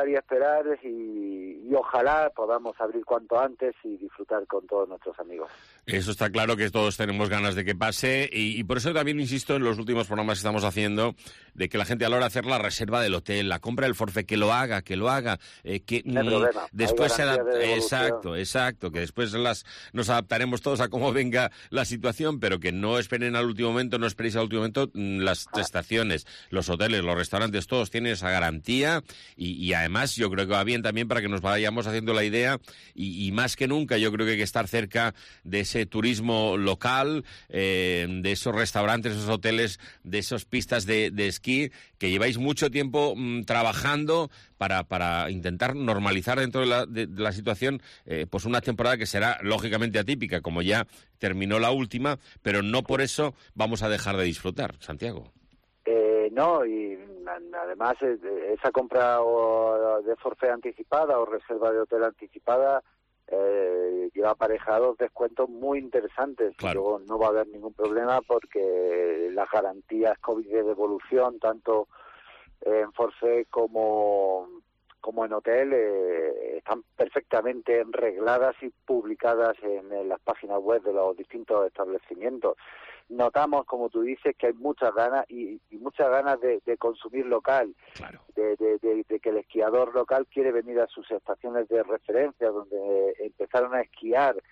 y ojalá podamos abrir cuanto antes y disfrutar con todos nuestros amigos. Eso está claro, que todos tenemos ganas de que pase, y por eso también insisto en los últimos programas que estamos haciendo, de que la gente a la hora de hacer la reserva del hotel, la compra del forfait, que lo haga, que no hay problema. Después se exacto, que después nos adaptaremos todos a cómo venga la situación, pero que no esperen al último momento, no esperéis al último momento. Las estaciones, los hoteles, los restaurantes, todos tienen esa garantía, y además yo creo que va bien también para que nos vayamos haciendo la idea, y más que nunca yo creo que hay que estar cerca de ese turismo local, de esos restaurantes, esos hoteles, de esas pistas de esquí, que lleváis mucho tiempo trabajando para intentar normalizar dentro de la situación, pues una temporada que será lógicamente atípica, como ya terminó la última, pero no por eso vamos a dejar de disfrutar, Santiago. No, y además esa compra de forfait anticipada o reserva de hotel anticipada lleva aparejados descuentos muy interesantes. Claro. Luego no va a haber ningún problema porque las garantías COVID de devolución, tanto en forfait como en hotel, están perfectamente regladas y publicadas en las páginas web de los distintos establecimientos. Notamos, como tú dices, que hay muchas ganas y muchas ganas de consumir local, claro, de que el esquiador local quiere venir a sus estaciones de referencia, donde empezaron a esquiar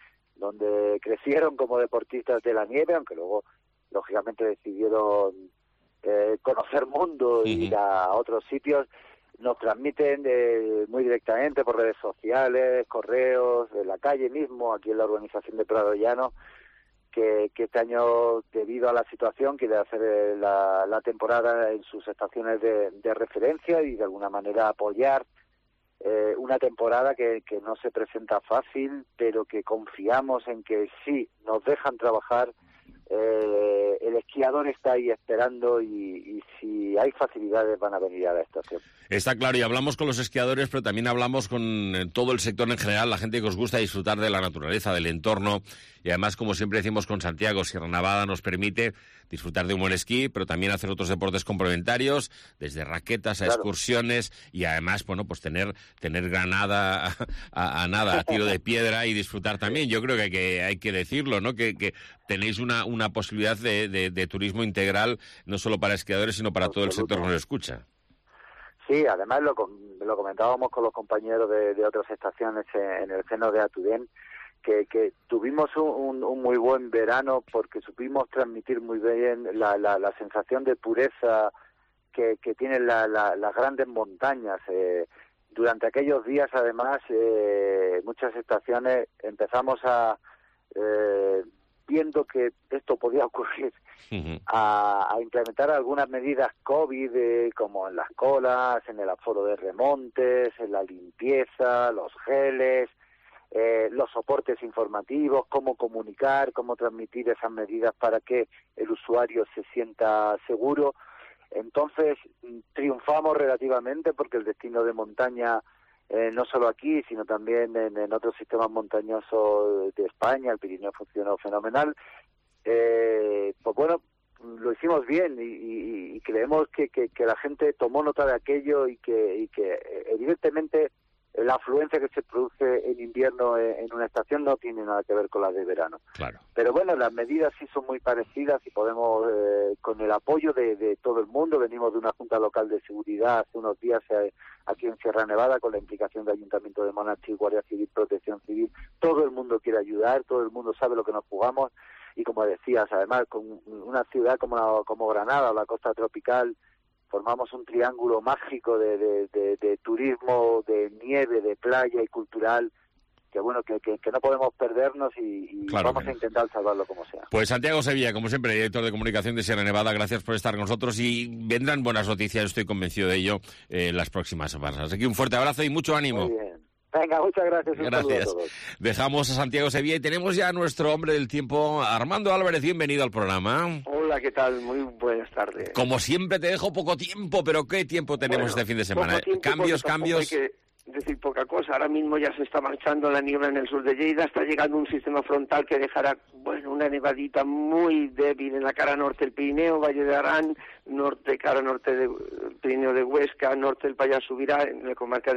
donde crecieron como deportistas de la nieve, aunque luego, lógicamente, decidieron conocer mundo y ir a otros sitios. Nos transmiten muy directamente por redes sociales, correos, en la calle mismo, aquí en la urbanización de Prado Llano, que este año, debido a la situación, quiere hacer la temporada en sus estaciones de referencia y de alguna manera apoyar una temporada que no se presenta fácil, pero que confiamos en que sí nos dejan trabajar. El esquiador está ahí esperando y si hay facilidades van a venir a la estación. Está claro, y hablamos con los esquiadores, pero también hablamos con todo el sector en general, la gente que os gusta disfrutar de la naturaleza, del entorno, y además, como siempre decimos con Santiago, Sierra Nevada nos permite disfrutar de un buen esquí, pero también hacer otros deportes complementarios, desde raquetas a excursiones, y además, bueno, pues tener granada a nada, a tiro de piedra y disfrutar también. Yo creo que hay que decirlo, ¿no? Que tenéis una posibilidad de turismo integral, no solo para esquiadores, sino para todo el sector que nos escucha. Sí, además lo comentábamos con los compañeros de otras estaciones en el seno de Atudén, que tuvimos un muy buen verano porque supimos transmitir muy bien la sensación de pureza que tienen las grandes montañas. Durante aquellos días, además, muchas estaciones empezamos viendo que esto podía ocurrir, a implementar algunas medidas COVID, como en las colas, en el aforo de remontes, en la limpieza, los geles, los soportes informativos, cómo comunicar, cómo transmitir esas medidas para que el usuario se sienta seguro. Entonces, triunfamos relativamente porque el destino de montaña, no solo aquí, sino también en otros sistemas montañosos de España, el Pirineo funcionó fenomenal. Pues bueno, lo hicimos bien y creemos que la gente tomó nota de aquello y que evidentemente la afluencia que se produce en invierno en una estación no tiene nada que ver con la de verano. Claro. Pero bueno, las medidas sí son muy parecidas y podemos, con el apoyo de todo el mundo, venimos de una Junta Local de Seguridad hace unos días aquí en Sierra Nevada, con la implicación del Ayuntamiento de Monachi, Guardia Civil, Protección Civil. Todo el mundo quiere ayudar, todo el mundo sabe lo que nos jugamos y, como decías, además, con una ciudad como Granada, la costa tropical, formamos un triángulo mágico de turismo, de nieve, de playa y cultural, que bueno, que no podemos perdernos y claro, vamos a intentar salvarlo como sea. Pues Santiago Sevilla, como siempre, director de comunicación de Sierra Nevada, gracias por estar con nosotros y vendrán buenas noticias, estoy convencido de ello, en las próximas semanas. Así que un fuerte abrazo y mucho ánimo. Muy bien. Venga, muchas gracias. Gracias. A todos. Dejamos a Santiago Sevilla y tenemos ya a nuestro hombre del tiempo, Armando Álvarez. Bienvenido al programa. Hola, ¿qué tal? Muy buenas tardes. Como siempre te dejo poco tiempo, pero ¿qué tiempo tenemos este fin de semana? Cambios. Hay que decir poca cosa. Ahora mismo ya se está marchando la niebla en el sur de Lleida. Está llegando un sistema frontal que dejará, una nevadita muy débil en la cara norte del Pirineo, Valle de Arán, cara norte del Pirineo de Huesca, norte del Pallars Sobirá, en la comarca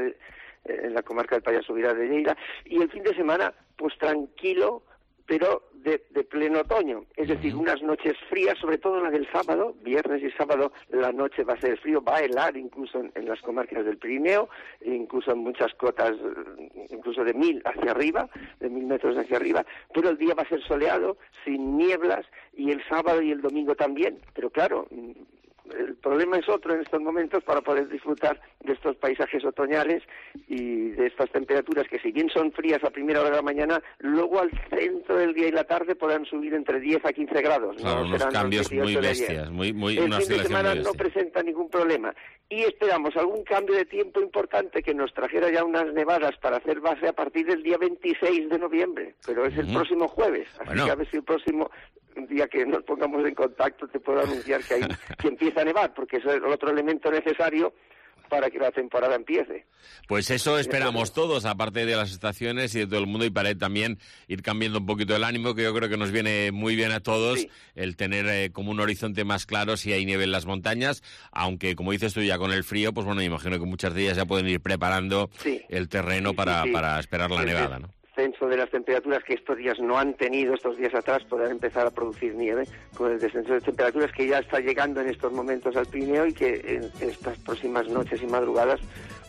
del Pallars Sobirá de Lleida, y el fin de semana, pues tranquilo, pero de pleno otoño, es decir, unas noches frías, sobre todo la del sábado, viernes y sábado, la noche va a ser frío, va a helar incluso en las comarcas del Pirineo, incluso en muchas cotas, incluso de 1000 hacia arriba, de 1000 metros hacia arriba, pero el día va a ser soleado, sin nieblas, y el sábado y el domingo también, pero claro, el problema es otro en estos momentos para poder disfrutar de estos paisajes otoñales y de estas temperaturas que, si bien son frías a primera hora de la mañana, luego al centro del día y la tarde podrán subir entre 10 a 15 grados. Claro, ¿no? unos cambios muy bestias, el fin de semana no presenta ningún problema. Y esperamos algún cambio de tiempo importante que nos trajera ya unas nevadas para hacer base a partir del día 26 de noviembre, pero es el próximo jueves, así que a ver si el próximo día que nos pongamos en contacto te puedo anunciar que empieza a nevar, porque eso es el otro elemento necesario para que la temporada empiece. Pues eso esperamos todos, aparte de las estaciones y de todo el mundo, y para también ir cambiando un poquito el ánimo, que yo creo que nos viene muy bien a todos, el tener como un horizonte más claro si hay nieve en las montañas, aunque, como dices tú, ya con el frío, pues bueno, imagino que muchas de ellas ya pueden ir preparando el terreno para esperar la nevada, ¿no? Descenso de las temperaturas que estos días no han tenido, estos días atrás, podrán empezar a producir nieve, con el descenso de temperaturas que ya está llegando en estos momentos al Pirineo y que en estas próximas noches y madrugadas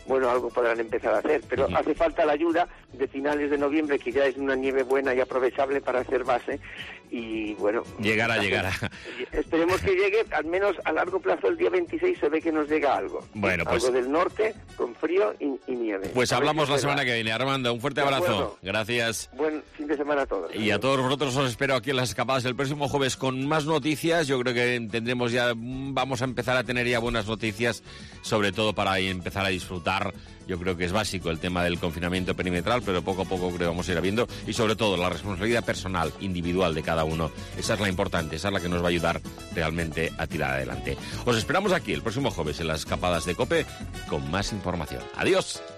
bueno, algo podrán empezar a hacer. Pero hace falta la ayuda de finales de noviembre, que ya es una nieve buena y aprovechable para hacer base. Y bueno, llegará. Esperemos que llegue, al menos a largo plazo, el día 26 se ve que nos llega algo. Bueno, pues algo del norte, con frío y nieve. Pues hablamos la semana que viene. Armando, un fuerte abrazo. Gracias. Buen fin de semana a todos. Y a todos vosotros os espero aquí en Las Escapadas el próximo jueves con más noticias. Yo creo que vamos a empezar a tener ya buenas noticias, sobre todo para empezar a disfrutar. Yo creo que es básico el tema del confinamiento perimetral, pero poco a poco creo que vamos a ir viendo. Y sobre todo la responsabilidad personal, individual de cada uno. Esa es la importante, esa es la que nos va a ayudar realmente a tirar adelante. Os esperamos aquí el próximo jueves en Las Escapadas de COPE con más información. ¡Adiós!